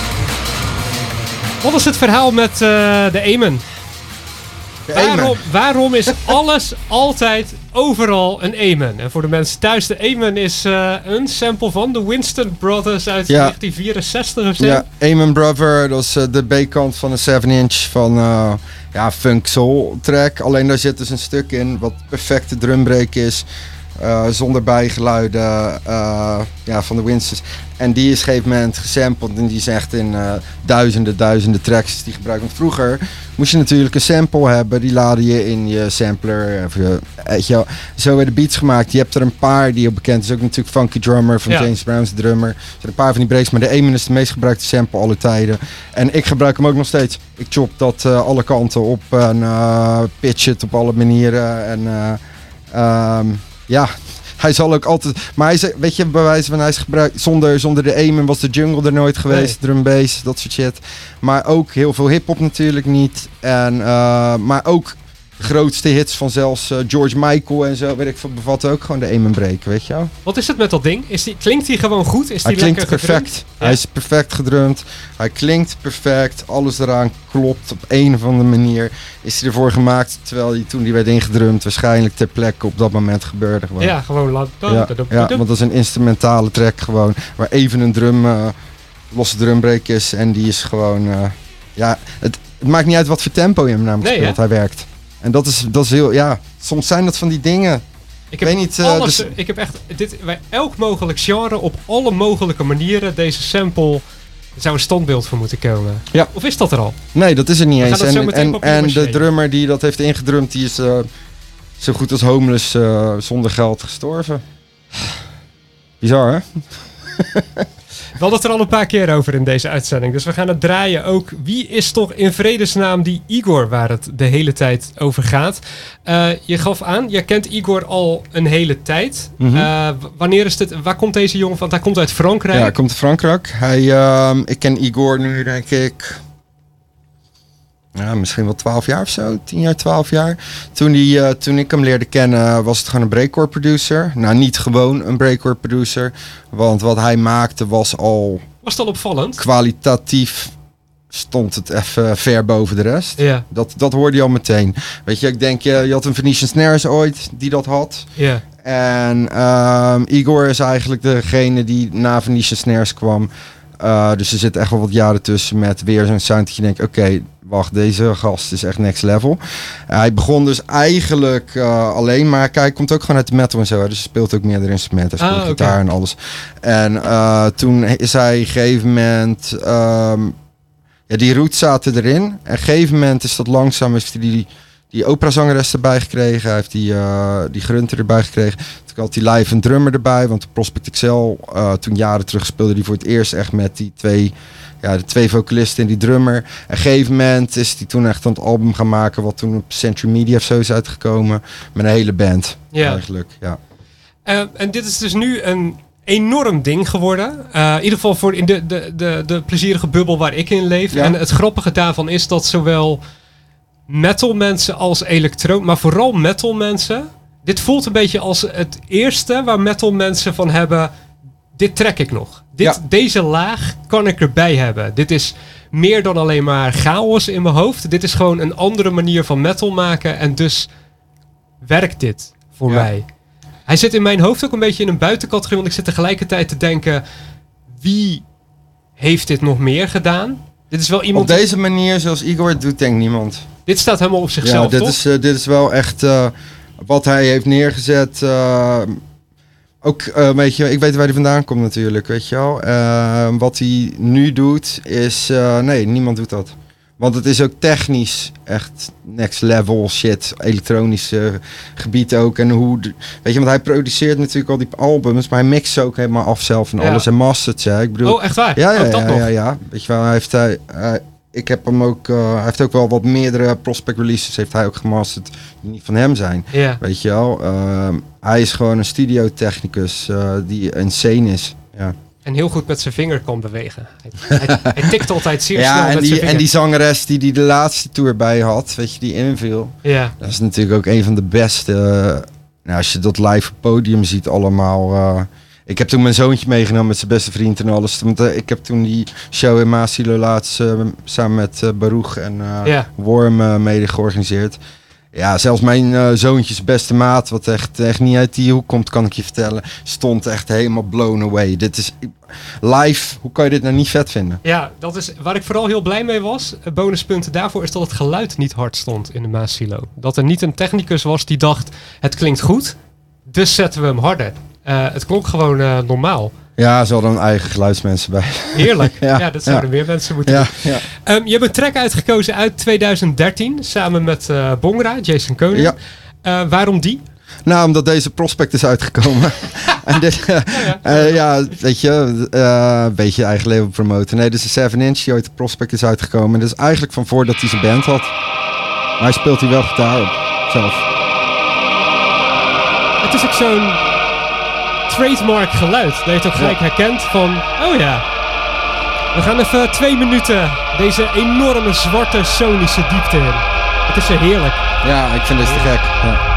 Wat is het verhaal met uh, de Amen? Waarom, waarom is alles altijd overal een Amen? En voor de mensen thuis, de Amen is uh, een sample van de Winston Brothers uit Ja. negentien vierenzestig of zo. Ja, Amen Brother, dat is uh, de B-kant van een seven inch van uh, ja, funk soul track. Alleen daar zit dus een stuk in wat perfecte drumbreak is. Uh, zonder bijgeluiden uh, ja, van de Winstons. En die is op een gegeven moment gesampled en die is echt in uh, duizenden, duizenden tracks die gebruikt. Want vroeger moest je natuurlijk een sample hebben, die laadde je in je sampler. Of je, weet je wel. Zo werden beats gemaakt. Je hebt er een paar die heel bekend is. Ook natuurlijk Funky Drummer van Ja. James Brown's drummer. Er zijn een paar van die breaks, maar de Amen is de meest gebruikte sample alle tijden. En ik gebruik hem ook nog steeds. Ik chop dat uh, alle kanten op en uh, pitch het op alle manieren. En uh, um, ja, hij zal ook altijd... Maar hij is, weet je, bij wijze van hij is gebruikt... Zonder, zonder de Amen was de jungle er nooit geweest. Nee. Drum bass, dat soort shit. Maar ook heel veel hiphop natuurlijk niet. En, uh, maar ook de grootste hits van zelfs uh, George Michael en zo. Weet ik veel, bevat ook gewoon de Amen break, weet je wel. Wat is het met dat ding? Is die, klinkt hij gewoon goed? Is Hij die klinkt lekker perfect. gedrumd? Hij Ja. is perfect gedrumd. Hij klinkt perfect. Alles eraan klopt op een of andere manier. Is hij ervoor gemaakt, terwijl hij toen die werd ingedrumd waarschijnlijk ter plekke op dat moment gebeurde gewoon. Ja, gewoon lang. Ja, ja, want dat is een instrumentale track gewoon, waar even een drum, uh, losse drumbreak is en die is gewoon, uh, ja, het, het maakt niet uit wat voor tempo je hem namelijk Nee, speelt, hè? hij werkt. En dat is, dat is heel, ja, soms zijn dat van die dingen. Ik heb weet niet, uh, alles, dus- ik heb echt dit bij elk mogelijk genre op alle mogelijke manieren deze sample er zou een standbeeld voor moeten komen. Ja. Of is dat er al? Nee, dat is er niet We eens. gaan dat zo En, meteen en, papier en de maché. drummer die dat heeft ingedrumd, die is uh, zo goed als homeless uh, zonder geld gestorven. Bizar, hè? We hadden het er al een paar keer over in deze uitzending. Dus we gaan het draaien ook. Wie is toch in vredesnaam die Igor waar het de hele tijd over gaat? Uh, je gaf aan, je kent Igor al een hele tijd. Mhm. Uh, w- wanneer is dit? Waar komt deze jongen van? Hij komt uit Frankrijk. Ja, hij komt uit Frankrijk. Hij, uh, ik ken Igor nu, denk ik... Ja, misschien wel twaalf jaar of zo. tien jaar, twaalf jaar. Toen, die, uh, toen ik hem leerde kennen was het gewoon een breakcore producer. Nou, niet gewoon een breakcore producer. Want wat hij maakte was al Was het al opvallend? kwalitatief... stond het even ver boven de rest. Ja, Dat, dat hoorde je al meteen. Weet je, ik denk, je, je had een Venetian Snares ooit die dat had. ja. En ehm, Igor is eigenlijk degene die na Venetian Snares kwam. Uh, dus er zit echt wel wat jaren tussen met weer zo'n sound dat je denkt, oké, okay, wacht, deze gast is echt next level. Uh, hij begon dus eigenlijk uh, alleen, maar hij komt ook gewoon uit de metal en zo. Hè, dus hij speelt ook meerdere instrumenten. Hij speelt Ah, oké. gitaar en alles. En uh, toen is hij op een gegeven moment... Um, ja, die roots zaten erin. En op een gegeven moment is dat langzaam, heeft hij die, die operazangeres erbij gekregen. Hij heeft die, uh, die grunter erbij gekregen. Toen had hij live een drummer erbij. Want de Prospect X L, uh, toen jaren terug speelde hij voor het eerst echt met die twee, ja, de twee vocalisten en die drummer. Op een gegeven moment is hij toen echt aan het album gaan maken. Wat toen op Century Media of zo is uitgekomen. Met een hele band Ja. eigenlijk. Ja. Uh, en dit is dus nu een enorm ding geworden. Uh, in ieder geval voor in de, de, de, de plezierige bubbel waar ik in leef. Ja. En het grappige daarvan is dat zowel metal mensen als elektro, maar vooral metal mensen. Dit voelt een beetje als het eerste waar metal mensen van hebben. Dit trek ik nog. Dit, Ja. Deze laag kan ik erbij hebben. Dit is meer dan alleen maar chaos in mijn hoofd. Dit is gewoon een andere manier van metal maken. En dus werkt dit voor Ja. mij. Hij zit in mijn hoofd ook een beetje in een buitencategorie. Want ik zit tegelijkertijd te denken, wie heeft dit nog meer gedaan? Dit is wel Op iemand... deze manier, zoals Igor het doet, denk ik niemand. Dit staat helemaal op zichzelf, ja, dit toch? is, uh, dit is wel echt uh, wat hij heeft neergezet. Uh, ook, uh, weet je, ik weet waar hij vandaan komt natuurlijk, weet je wel. Uh, wat hij nu doet is, uh, nee, niemand doet dat. Want het is ook technisch echt next level shit, elektronisch uh, gebied ook. En hoe, de, weet je, want hij produceert natuurlijk al die albums, maar hij mixt ze ook helemaal af zelf en Ja. alles en mastert ze. Ik bedoel, Oh, echt waar? ja, ja, Ook dat ja, nog? ja, ja. Weet je wel, hij heeft, hij, hij- ik heb hem ook, uh, hij heeft ook wel wat meerdere prospect releases heeft hij ook gemasterd die niet van hem zijn. Ja. Weet je wel, uh, hij is gewoon een studiotechnicus uh, die insane is. Ja, En heel goed met zijn vinger kan bewegen. Hij, hij, hij tikt altijd zeer snel ja met en, zijn die, vinger. en die zangeres die die de laatste tour bij had, weet je, die inviel. Ja. Dat is natuurlijk ook een van de beste. Uh, nou, als je dat live op podium ziet allemaal. Uh, ik heb toen mijn zoontje meegenomen met zijn beste vriend en alles. Want uh, ik heb toen die show in Maasilo laatst uh, samen met uh, Baruch en uh, Ja. Worm uh, mede georganiseerd. Ja, zelfs mijn uh, zoontjes beste maat, wat echt, echt niet uit die hoek komt, kan ik je vertellen, stond echt helemaal blown away. Dit is live, hoe kan je dit nou niet vet vinden? Ja, dat is waar ik vooral heel blij mee was. Eh, Bonuspunten daarvoor is dat het geluid niet hard stond in de Maasilo. Dat er niet een technicus was die dacht, het klinkt goed, dus zetten we hem harder. Uh, het klonk gewoon uh, normaal. Ja, ze hadden een eigen geluidsmensen bij. Heerlijk. ja, Ja, dat zouden ja. meer mensen moeten Ja, doen. ja. Um, je hebt een track uitgekozen uit twintig dertien, samen met uh, Bongra, Jason Koning. Ja. Uh, waarom die? Nou, omdat deze prospect is uitgekomen. en dit, uh, uh, ja, weet je, uh, een beetje je eigen leven promoten. Nee, dit is een seven inch die ooit de prospect is uitgekomen. En dat is eigenlijk van voordat hij zijn band had. Maar hij speelt hier wel gitaar op, zelf. Het is ook zo'n trademark geluid. Dat je het ook gelijk herkent van, oh ja. We gaan even twee minuten deze enorme zwarte sonische diepte in. Het is zo heerlijk. Ja, ik vind dit te gek. Ja.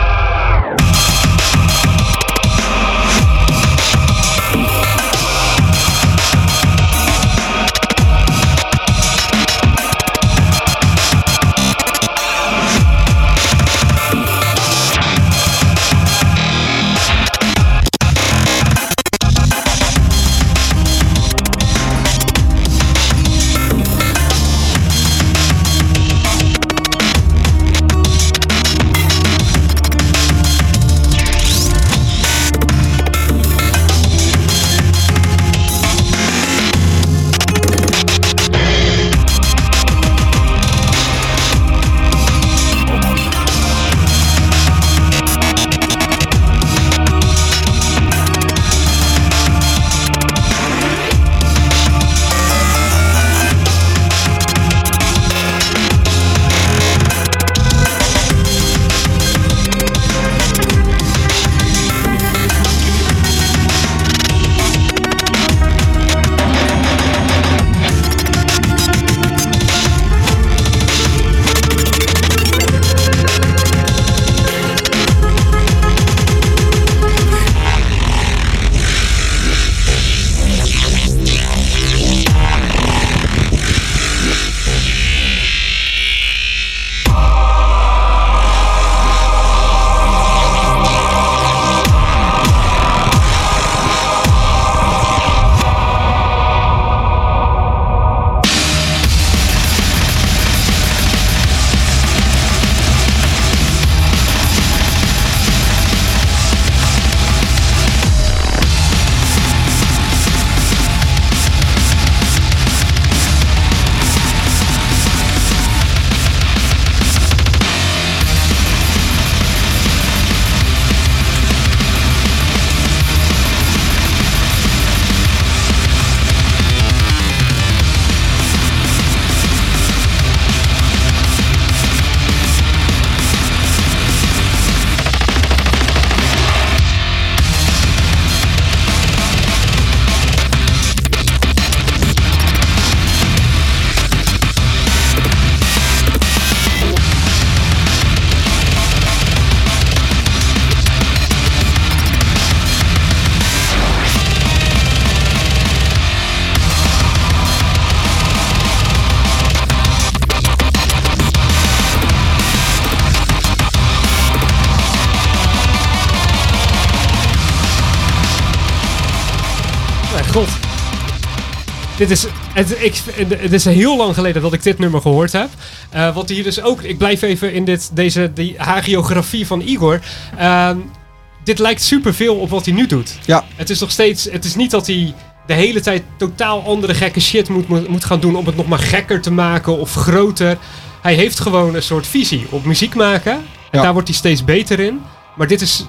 god. Dit is, het, ik, het is heel lang geleden dat ik dit nummer gehoord heb. Uh, wat hier dus ook... Ik blijf even in dit, deze die hagiografie van Igor. Uh, dit lijkt superveel op wat hij nu doet. Ja. Het is nog steeds... Het is niet dat hij de hele tijd totaal andere gekke shit moet, moet, moet gaan doen... om het nog maar gekker te maken of groter. Hij heeft gewoon een soort visie op muziek maken. En ja. daar wordt hij steeds beter in. Maar dit is...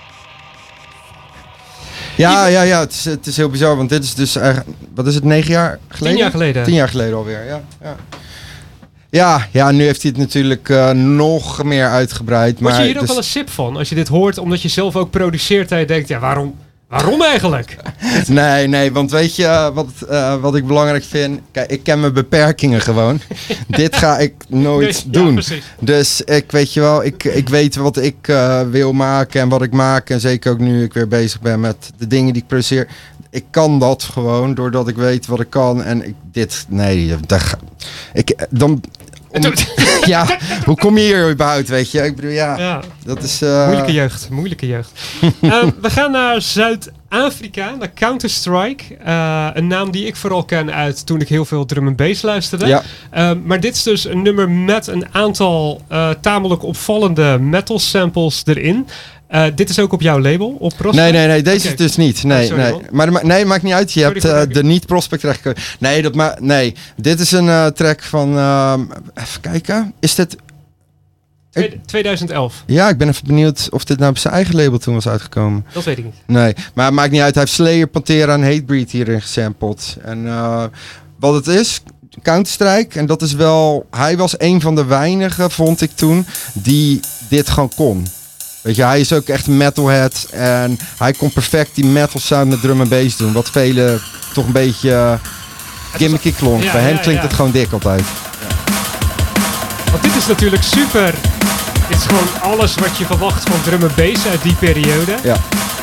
Ja, ja, ja. Het is, het is heel bizar, want dit is dus eigenlijk... Wat is het, negen jaar geleden? Tien jaar geleden. Tien jaar geleden alweer, ja. Ja, ja, ja nu heeft hij het natuurlijk uh, nog meer uitgebreid. Word je maar hier ook dus... wel een sip van? Als je dit hoort, omdat je zelf ook produceert en je denkt... Ja, waarom... Waarom eigenlijk? Nee, nee, want weet je wat, uh, wat ik belangrijk vind? Kijk, ik ken mijn beperkingen gewoon. Dit ga ik nooit nee, doen. Ja, dus ik weet je wel, ik, ik weet wat ik uh, wil maken en wat ik maak. En zeker ook nu ik weer bezig ben met de dingen die ik produceer. Ik kan dat gewoon, doordat ik weet wat ik kan. En ik, dit, nee, dat, ik, dan... Om, ja, hoe kom je hier überhaupt, weet je? Ik bedoel, ja, ja. dat is... Uh... Moeilijke jeugd, moeilijke jeugd. um, we gaan naar Zuid-Afrika, naar Counter-Strike. Uh, een naam die ik vooral ken uit toen ik heel veel drum en bass luisterde. Ja. Um, maar dit is dus een nummer met een aantal uh, tamelijk opvallende metal samples erin. Uh, dit is ook op jouw label, op Prospect? Nee, nee, nee, deze okay. is dus niet. Nee, oh, sorry, nee. Man. Maar ma- nee, maakt niet uit. Je sorry, hebt uh, de niet-Prospect track. Nee, dat ma- nee, dit is een uh, track van... Uh, even kijken. Is dit... twintig elf. Ja, ik ben even benieuwd of dit nou op zijn eigen label toen was uitgekomen. Dat weet ik niet. Nee, maar het maakt niet uit. Hij heeft Slayer, Pantera en Hatebreed hierin gesampled. En uh, wat het is... Counter-Strike. En dat is wel... Hij was een van de weinigen, vond ik toen, die dit gewoon kon. Weet je, hij is ook echt een metalhead en hij kon perfect die metal sound met drum en bass doen. Wat velen toch een beetje uh, gimmicky klonk. Ja, Bij hem ja, klinkt ja. het gewoon dik altijd. Ja. Want dit is natuurlijk super. Dit is gewoon alles wat je verwacht van drum en bass uit die periode. Ja.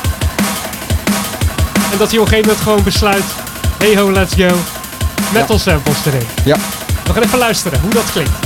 En dat hij op een gegeven moment gewoon besluit, hey ho, let's go. Metal ja. samples erin. Ja. We gaan even luisteren hoe dat klinkt.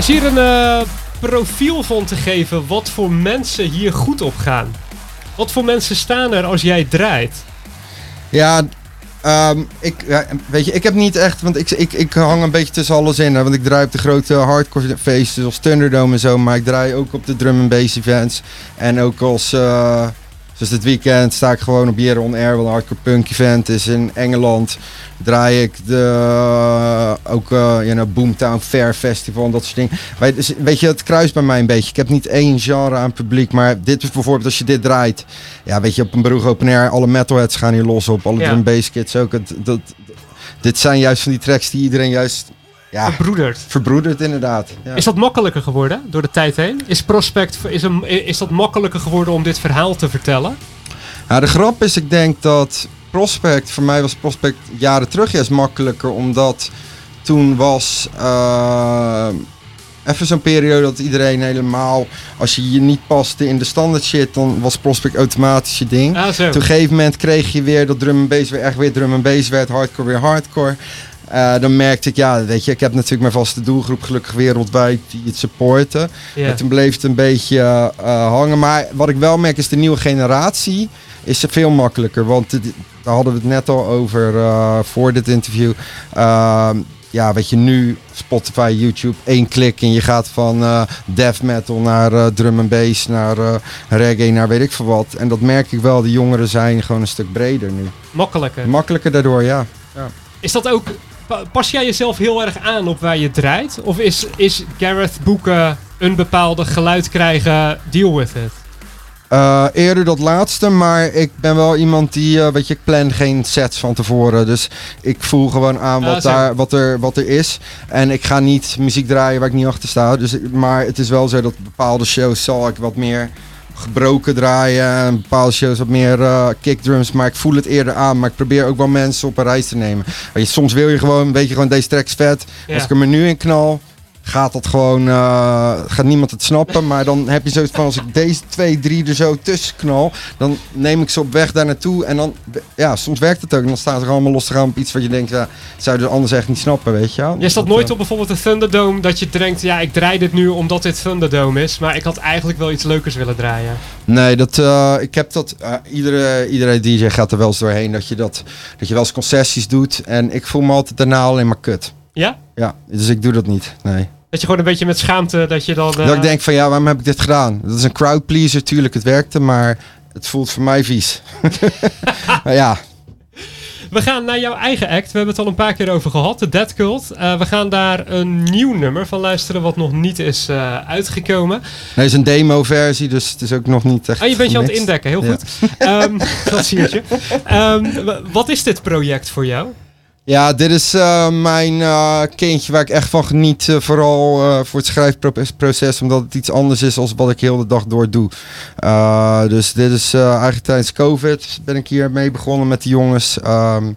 Is hier een uh, profiel van te geven wat voor mensen hier goed op gaan? Wat voor mensen staan er als jij draait? Ja, um, ik, ja, weet je, ik heb niet echt, want ik, ik, ik hang een beetje tussen alles in. Hè, want ik draai op de grote hardcore feesten zoals Thunderdome en zo. Maar ik draai ook op de drum and bass events. En ook als... Uh, Dus dit weekend sta ik gewoon op Jere On Air, wat een hardcore punk event is in Engeland. Draai ik de, uh, ook uh, you know, Boomtown Fair Festival en dat soort dingen. Weet, dus, weet je, het kruist bij mij een beetje. Ik heb niet één genre aan publiek, maar dit is bijvoorbeeld als je dit draait. Ja, weet je, op een Brugge Open Air, alle metalheads gaan hier los op. Alle ja. drum bass kids ook. Het, dat, dit zijn juist van die tracks die iedereen juist... Ja, verbroederd. Verbroederd, inderdaad. Ja. Is dat makkelijker geworden door de tijd heen? Is Prospect, is, een, is dat makkelijker geworden om dit verhaal te vertellen? Nou, de grap is, ik denk dat Prospect, voor mij was Prospect jaren terug juist makkelijker, omdat toen was uh, even zo'n periode dat iedereen helemaal, als je je niet paste in de standaard shit, dan was Prospect automatisch je ding. Ah, zo. Toen op een gegeven moment kreeg je weer dat drum and bass weer echt weer drum and bass werd, hardcore weer hardcore. Uh, dan merkte ik, ja, weet je, ik heb natuurlijk mijn vaste doelgroep gelukkig wereldwijd die het supporten. Yeah. En toen bleef het een beetje uh, hangen. Maar wat ik wel merk is de nieuwe generatie is veel makkelijker. Want het, daar hadden we het net al over uh, voor dit interview. Uh, ja, weet je, nu Spotify, YouTube, één klik en je gaat van uh, death metal naar uh, drum and bass, naar uh, reggae, naar weet ik veel wat. En dat merk ik wel, de jongeren zijn gewoon een stuk breder nu. Makkelijker? Makkelijker daardoor, ja. ja. Is dat ook... Pas jij jezelf heel erg aan op waar je draait? Of is, is Gareth boeken een bepaalde geluid krijgen, deal with it? Uh, eerder dat laatste, maar ik ben wel iemand die, uh, weet je, ik plan geen sets van tevoren. Dus ik voel gewoon aan wat, ah, daar, wat, er, wat er is. En ik ga niet muziek draaien waar ik niet achter sta. Dus, maar het is wel zo dat bepaalde shows zal ik wat meer gebroken draaien. En bepaalde shows wat meer uh, kickdrums. Maar ik voel het eerder aan. Maar ik probeer ook wel mensen op een reis te nemen. Weet je, soms wil je gewoon, weet je, gewoon deze track is vet. Ja. Als ik er nu in knal, gaat dat gewoon, uh, gaat niemand het snappen. Maar dan heb je zoiets van, als ik deze twee, drie er zo tussen knal, dan neem ik ze op weg daar naartoe. En dan, ja, soms werkt het ook. En dan staan ze er allemaal los te gaan op iets wat je denkt, ja, zou je dus anders echt niet snappen, weet je wel. Je staat nooit op bijvoorbeeld een Thunderdome dat je denkt, ja, ik draai dit nu omdat dit Thunderdome is. Maar ik had eigenlijk wel iets leukers willen draaien. Nee, dat, uh, ik heb dat, uh, iedere, iedere D J gaat er wel eens doorheen dat je, dat, dat je wel eens concessies doet. En ik voel me altijd daarna alleen maar kut. Ja? Ja, dus ik doe dat niet, nee. Dat je gewoon een beetje met schaamte, dat je dan... Uh... Dat ik denk van, ja, waarom heb ik dit gedaan? Dat is een crowd pleaser, tuurlijk, het werkte, maar het voelt voor mij vies. Maar ja. We gaan naar jouw eigen act. We hebben het al een paar keer over gehad, de Dead Cult. Uh, we gaan daar een nieuw nummer van luisteren, wat nog niet is uh, uitgekomen. Nee, het is een demo-versie, dus het is ook nog niet echt... Ah, je bent je aan het indekken, heel ja. goed. Um, dat zie je. Um, wat is dit project voor jou? Ja, dit is uh, mijn uh, kindje waar ik echt van geniet. Uh, vooral uh, voor het schrijfproces, omdat het iets anders is dan wat ik heel de dag door doe. Uh, dus dit is uh, eigenlijk tijdens COVID ben ik hier mee begonnen met de jongens. Um,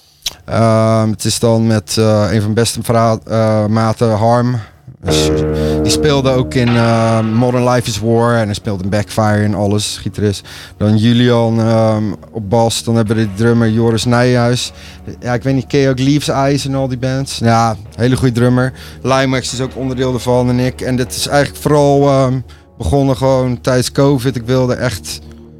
um, het is dan met uh, een van mijn beste vra- uh, maten, Harm. Dus, die speelde ook in uh, Modern Life is War en hij speelde in Backfire en alles, gitarist. Dan Julian um, op bas, dan hebben we de drummer Joris Nijhuis. Ja, ik weet niet, ken je ook Leaves Eyes en al die bands? Ja, hele goede drummer. Limax is ook onderdeel ervan en ik. En dit is eigenlijk vooral um, begonnen gewoon tijdens COVID. Ik wilde echt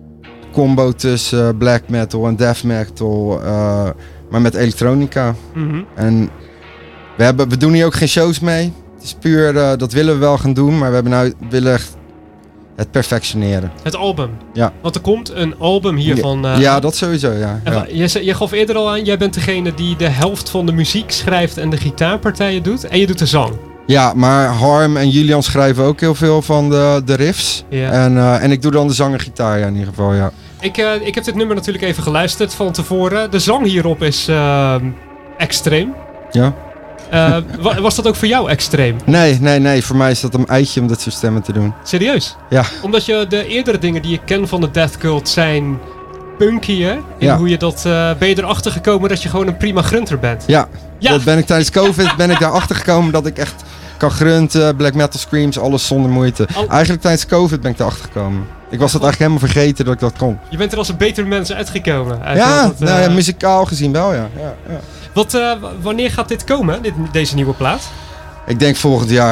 combo tussen uh, black metal en death metal, uh, maar met elektronica. Mm-hmm. En we, hebben, we doen hier ook geen shows mee. Het is puur, uh, dat willen we wel gaan doen, maar we hebben nou, willen echt het perfectioneren. Het album. Ja. Want er komt een album hiervan. Uh, ja, dat sowieso, ja. ja. Je, je gaf eerder al aan, jij bent degene die de helft van de muziek schrijft en de gitaarpartijen doet. En je doet de zang. Ja, maar Harm en Julian schrijven ook heel veel van de, de riffs. Ja. En, uh, en ik doe dan de zang en gitaar, ja, in ieder geval, ja. Ik, uh, ik heb dit nummer natuurlijk even geluisterd van tevoren. De zang hierop is uh, extreem. Ja. Uh, was dat ook voor jou extreem? Nee, nee, nee. Voor mij is dat een eitje om dit soort stemmen te doen. Serieus? Ja. Omdat je de eerdere dingen die je ken van de Death Cult zijn punkier. In ja. hoe je dat, uh, ben je erachter gekomen dat je gewoon een prima grunter bent? Ja. ja. Dat ben ik tijdens COVID ben ik daarachter gekomen dat ik echt kan grunten, black metal screams, alles zonder moeite. Al... Eigenlijk tijdens COVID ben ik daarachter gekomen. Ik was dat eigenlijk helemaal vergeten dat ik dat kon. Je bent er als een beter mens uitgekomen. Ja, dat, uh... nou ja, muzikaal gezien wel, ja. ja, ja. Wat, uh, wanneer gaat dit komen, dit, deze nieuwe plaat? Ik denk volgend jaar.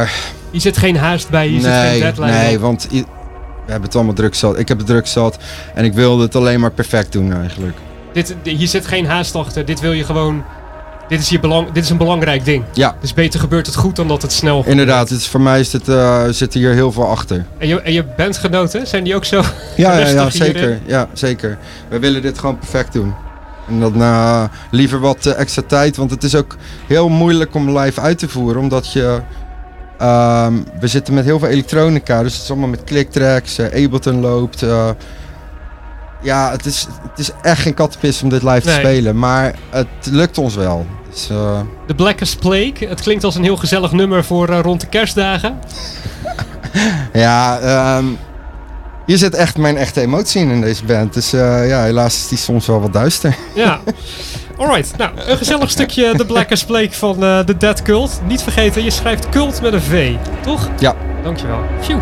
Je zit geen haast bij, je zit geen Nee, deadline. nee, want i- we hebben het allemaal druk zat. Ik heb het druk zat en ik wilde het alleen maar perfect doen eigenlijk. Dit, hier zit geen haast achter. Dit wil je gewoon... Dit is, hier belang, dit is een belangrijk ding. Ja, Dus beter gebeurt het goed dan dat het snel gebeurt. inderdaad. Het is, voor mij is het, uh, zit hier heel veel achter. En je, en je bandgenoten, zijn die ook zo Ja, ja, rustig ja, hierin? zeker. Ja, zeker. We willen dit gewoon perfect doen. En dan uh, liever wat uh, extra tijd, want het is ook heel moeilijk om live uit te voeren, omdat je... Um, we zitten met heel veel elektronica, dus het is allemaal met clicktracks, uh, Ableton loopt. Uh, ja, het is, het is echt geen kattenpis om dit live Nee. te spelen, maar het lukt ons wel. Dus, uh, The Blackest Plague. Het klinkt als een heel gezellig nummer voor uh, rond de kerstdagen. ja, um, hier zit echt mijn echte emotie in in deze band. Dus uh, ja, helaas is die soms wel wat duister. Ja. Alright, nou, een gezellig stukje The Blackest Plague van uh, The Dead Cult. Niet vergeten, je schrijft cult met een V, toch? Ja. Dankjewel. Phew.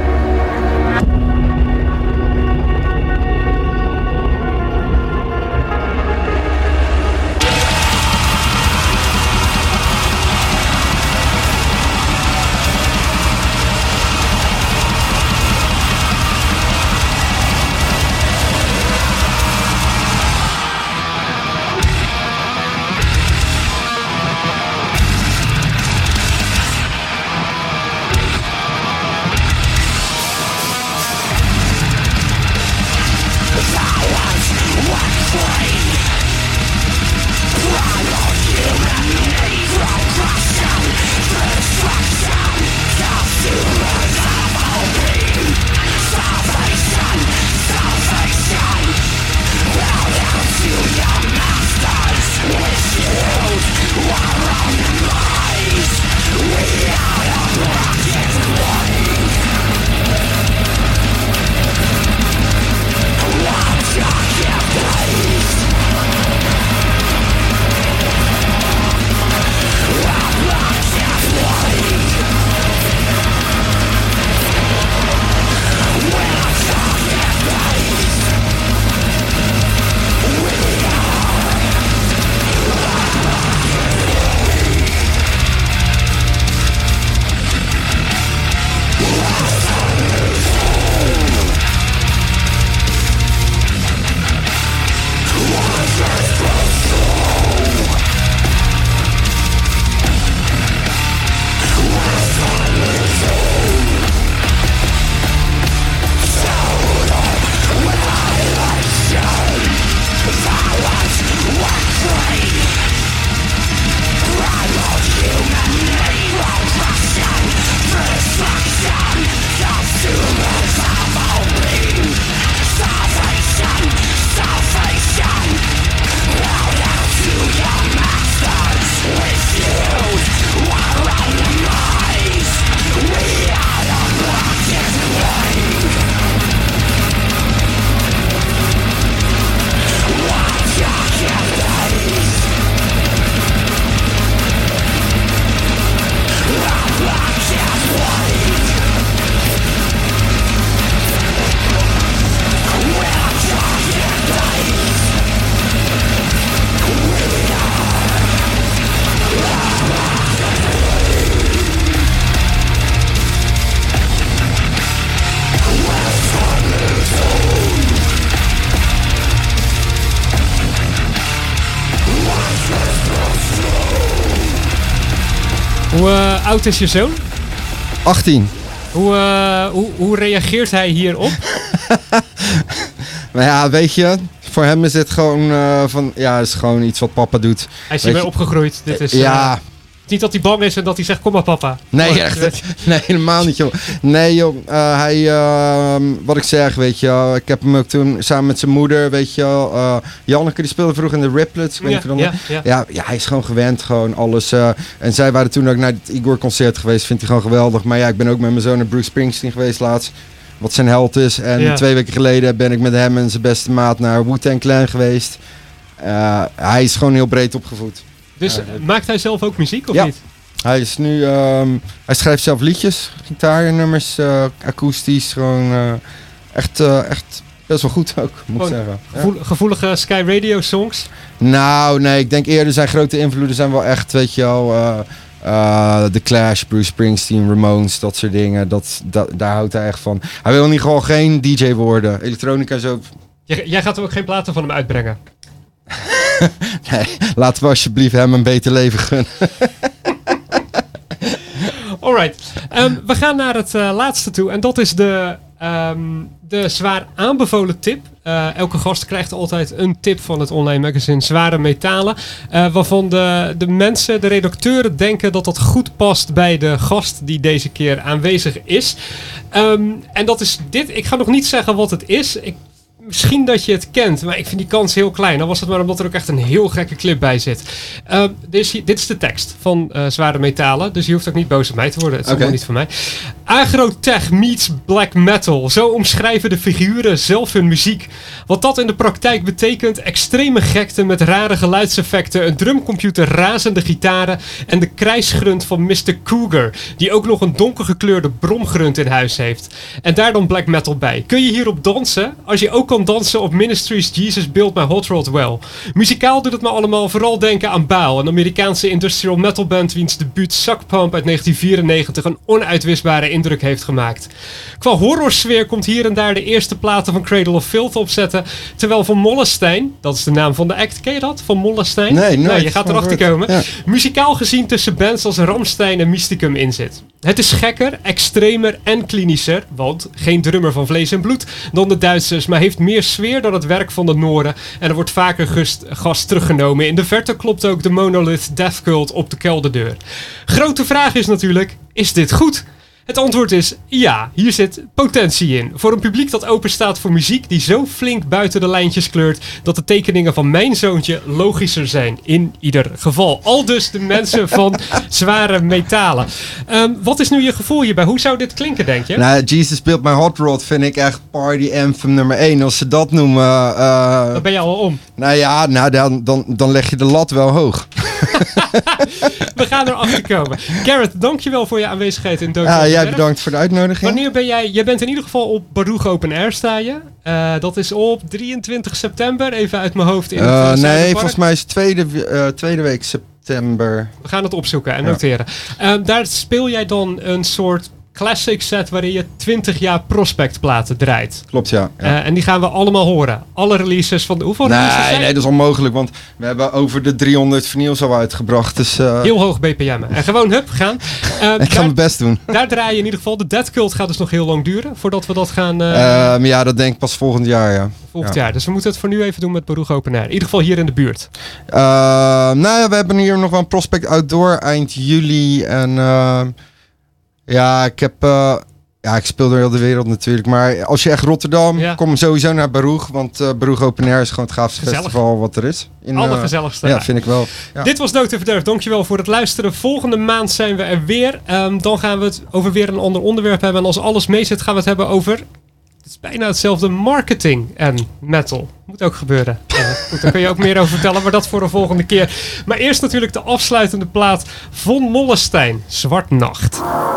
Hoe uh, oud is je zoon? achttien. Hoe, uh, hoe, hoe reageert hij hierop? Maar ja, weet je, voor hem is dit gewoon uh, van, ja, het is gewoon iets wat papa doet. Hij is hiermee je, opgegroeid. Dit is, ja. Uh, niet dat hij bang is en dat hij zegt, kom maar papa. Nee, Maar, echt, weet- nee, helemaal niet, joh. Nee, joh, uh, hij, uh, wat ik zeg, weet je wel, ik heb hem ook toen samen met zijn moeder, weet je wel, uh, Janneke, die speelde vroeger in de Riplets. Ik weet Ja, niet of je ja, dan- ja. Ja, ja, hij is gewoon gewend, gewoon alles. Uh, en zij waren toen ook naar het Igor-concert geweest, vindt hij gewoon geweldig. Maar ja, ik ben ook met mijn zoon naar Bruce Springsteen geweest laatst, wat zijn held is. En Ja. twee weken geleden ben ik met hem en zijn beste maat naar Wu-Tang Clan geweest. Uh, hij is gewoon heel breed opgevoed. Dus Ja, uh, maakt hij zelf ook muziek of Ja. niet? Hij is nu, um, hij schrijft zelf liedjes, gitaarnummers, uh, akoestisch, gewoon uh, echt, uh, echt best wel goed ook, moet ik Gewoon zeggen. Ja. Gevoel- gevoelige Sky Radio songs. Nou, nee, ik denk eerder zijn grote invloeden zijn wel echt, weet je wel, uh, Uh, The Clash, Bruce Springsteen, Ramones, dat soort dingen. Dat, dat, daar houdt hij echt van. Hij wil in ieder geval geen D J worden. Elektronica zo... Jij, jij gaat ook geen platen van hem uitbrengen? Nee, laten we alsjeblieft hem een beter leven gunnen. Alright, um, we gaan naar het uh, laatste toe en dat is de, um, de zwaar aanbevolen tip. Uh, elke gast krijgt altijd een tip van het online magazine Zware Metalen. Uh, waarvan de, de mensen, de redacteuren denken dat dat goed past bij de gast die deze keer aanwezig is. Um, en dat is dit. Ik ga nog niet zeggen wat het is. Ik Misschien dat je het kent, maar ik vind die kans heel klein. Dan was het maar omdat er ook echt een heel gekke clip bij zit. Uh, dit, is, dit is de tekst van uh, Zware Metalen. Dus je hoeft ook niet boos op mij te worden. Het is okay. Allemaal niet van mij. Agrotech meets black metal. Zo omschrijven de figuren zelf hun muziek. Wat dat in de praktijk betekent: extreme gekte met rare geluidseffecten, een drumcomputer, razende gitaren en de krijsgrunt van mister Cougar, die ook nog een donkergekleurde bromgrunt in huis heeft. En daar dan black metal bij. Kun je hierop dansen? Als je ook kan dansen op Ministry's Jesus Built My Hot Rod Well. Muzikaal doet het me allemaal vooral denken aan Baal, een Amerikaanse industrial metal band wiens debuut Suck Pump uit negentien vierennegentig een onuitwisbare indruk heeft gemaakt. Qua horrorsfeer komt hier en daar de eerste platen van Cradle of Filth opzetten, terwijl Van Mollestein, dat is de naam van de act, ken je dat? Van Mollestein? Nee, nooit. Nee, je gaat erachter komen. Ja. Muzikaal gezien tussen bands als Rammstein en Mysticum in zit. Het is gekker, extremer en klinischer, want geen drummer van vlees en bloed dan de Duitsers, maar heeft meer sfeer dan het werk van de Noorden en er wordt vaker gast, gast teruggenomen. In de verte klopt ook de Monolith Death Cult op de kelderdeur. Grote vraag is natuurlijk, is dit goed? Het antwoord is ja, hier zit potentie in. Voor een publiek dat open staat voor muziek die zo flink buiten de lijntjes kleurt dat de tekeningen van mijn zoontje logischer zijn. In ieder geval. Al dus de mensen van Zware Metalen. Um, wat is nu je gevoel hierbij? Hoe zou dit klinken, denk je? Nou, Jesus Built My Hot Rod vind ik echt party anthem nummer één. Als ze dat noemen... Uh, dan ben je al om. Nou ja, nou, dan, dan, dan leg je de lat wel hoog. We gaan erachter komen. Garrett, dankjewel voor je aanwezigheid in Dood. Ja, jij bedankt voor de uitnodiging. Wanneer ben jij... Jij bent in ieder geval op Baruch Open Air, sta je. Uh, dat is op drieëntwintig september. Even uit mijn hoofd. In uh, het, uh, nee, volgens mij is het tweede, uh, tweede week september. We gaan het opzoeken en ja. noteren. Uh, daar speel jij dan een soort classic set waarin je twintig jaar Prospect platen draait. Klopt, ja. ja. Uh, en die gaan we allemaal horen. Alle releases van... De, hoeveel nee, releases zijn? Nee, dat is onmogelijk, want we hebben over de driehonderd vinyls al uitgebracht. Dus, uh... heel hoog B P M. En gewoon, hup, gaan. Uh, ik ga daar, mijn best doen. Daar draai je in ieder geval. De Death Cult gaat dus nog heel lang duren, voordat we dat gaan... Uh... Uh, ja, dat denk ik pas volgend jaar, ja. Volgend ja. jaar. Dus we moeten het voor nu even doen met Baruch Open Air. In ieder geval hier in de buurt. Uh, nou ja, we hebben hier nog wel een Prospect Outdoor eind juli. En uh, ja, ik heb... Uh, Ja, ik speel door heel de wereld natuurlijk. Maar als je echt Rotterdam, ja. kom sowieso naar Baruch. Want uh, Baruch Open Air is gewoon het gaafste Gezellig. festival wat er is. In, Allergezelligste. Uh, ja, vind ik wel. Ja. Dit was Dood en Verderf. Dankjewel voor het luisteren. Volgende maand zijn we er weer. Um, dan gaan we het over weer een ander onderwerp hebben. En als alles mee zit, gaan we het hebben over... Het is bijna hetzelfde, marketing en metal. Moet ook gebeuren. Ja, goed, daar kun je ook meer over vertellen, maar dat voor een volgende keer. Maar eerst natuurlijk de afsluitende plaat Von Mollestein, Zwart Nacht.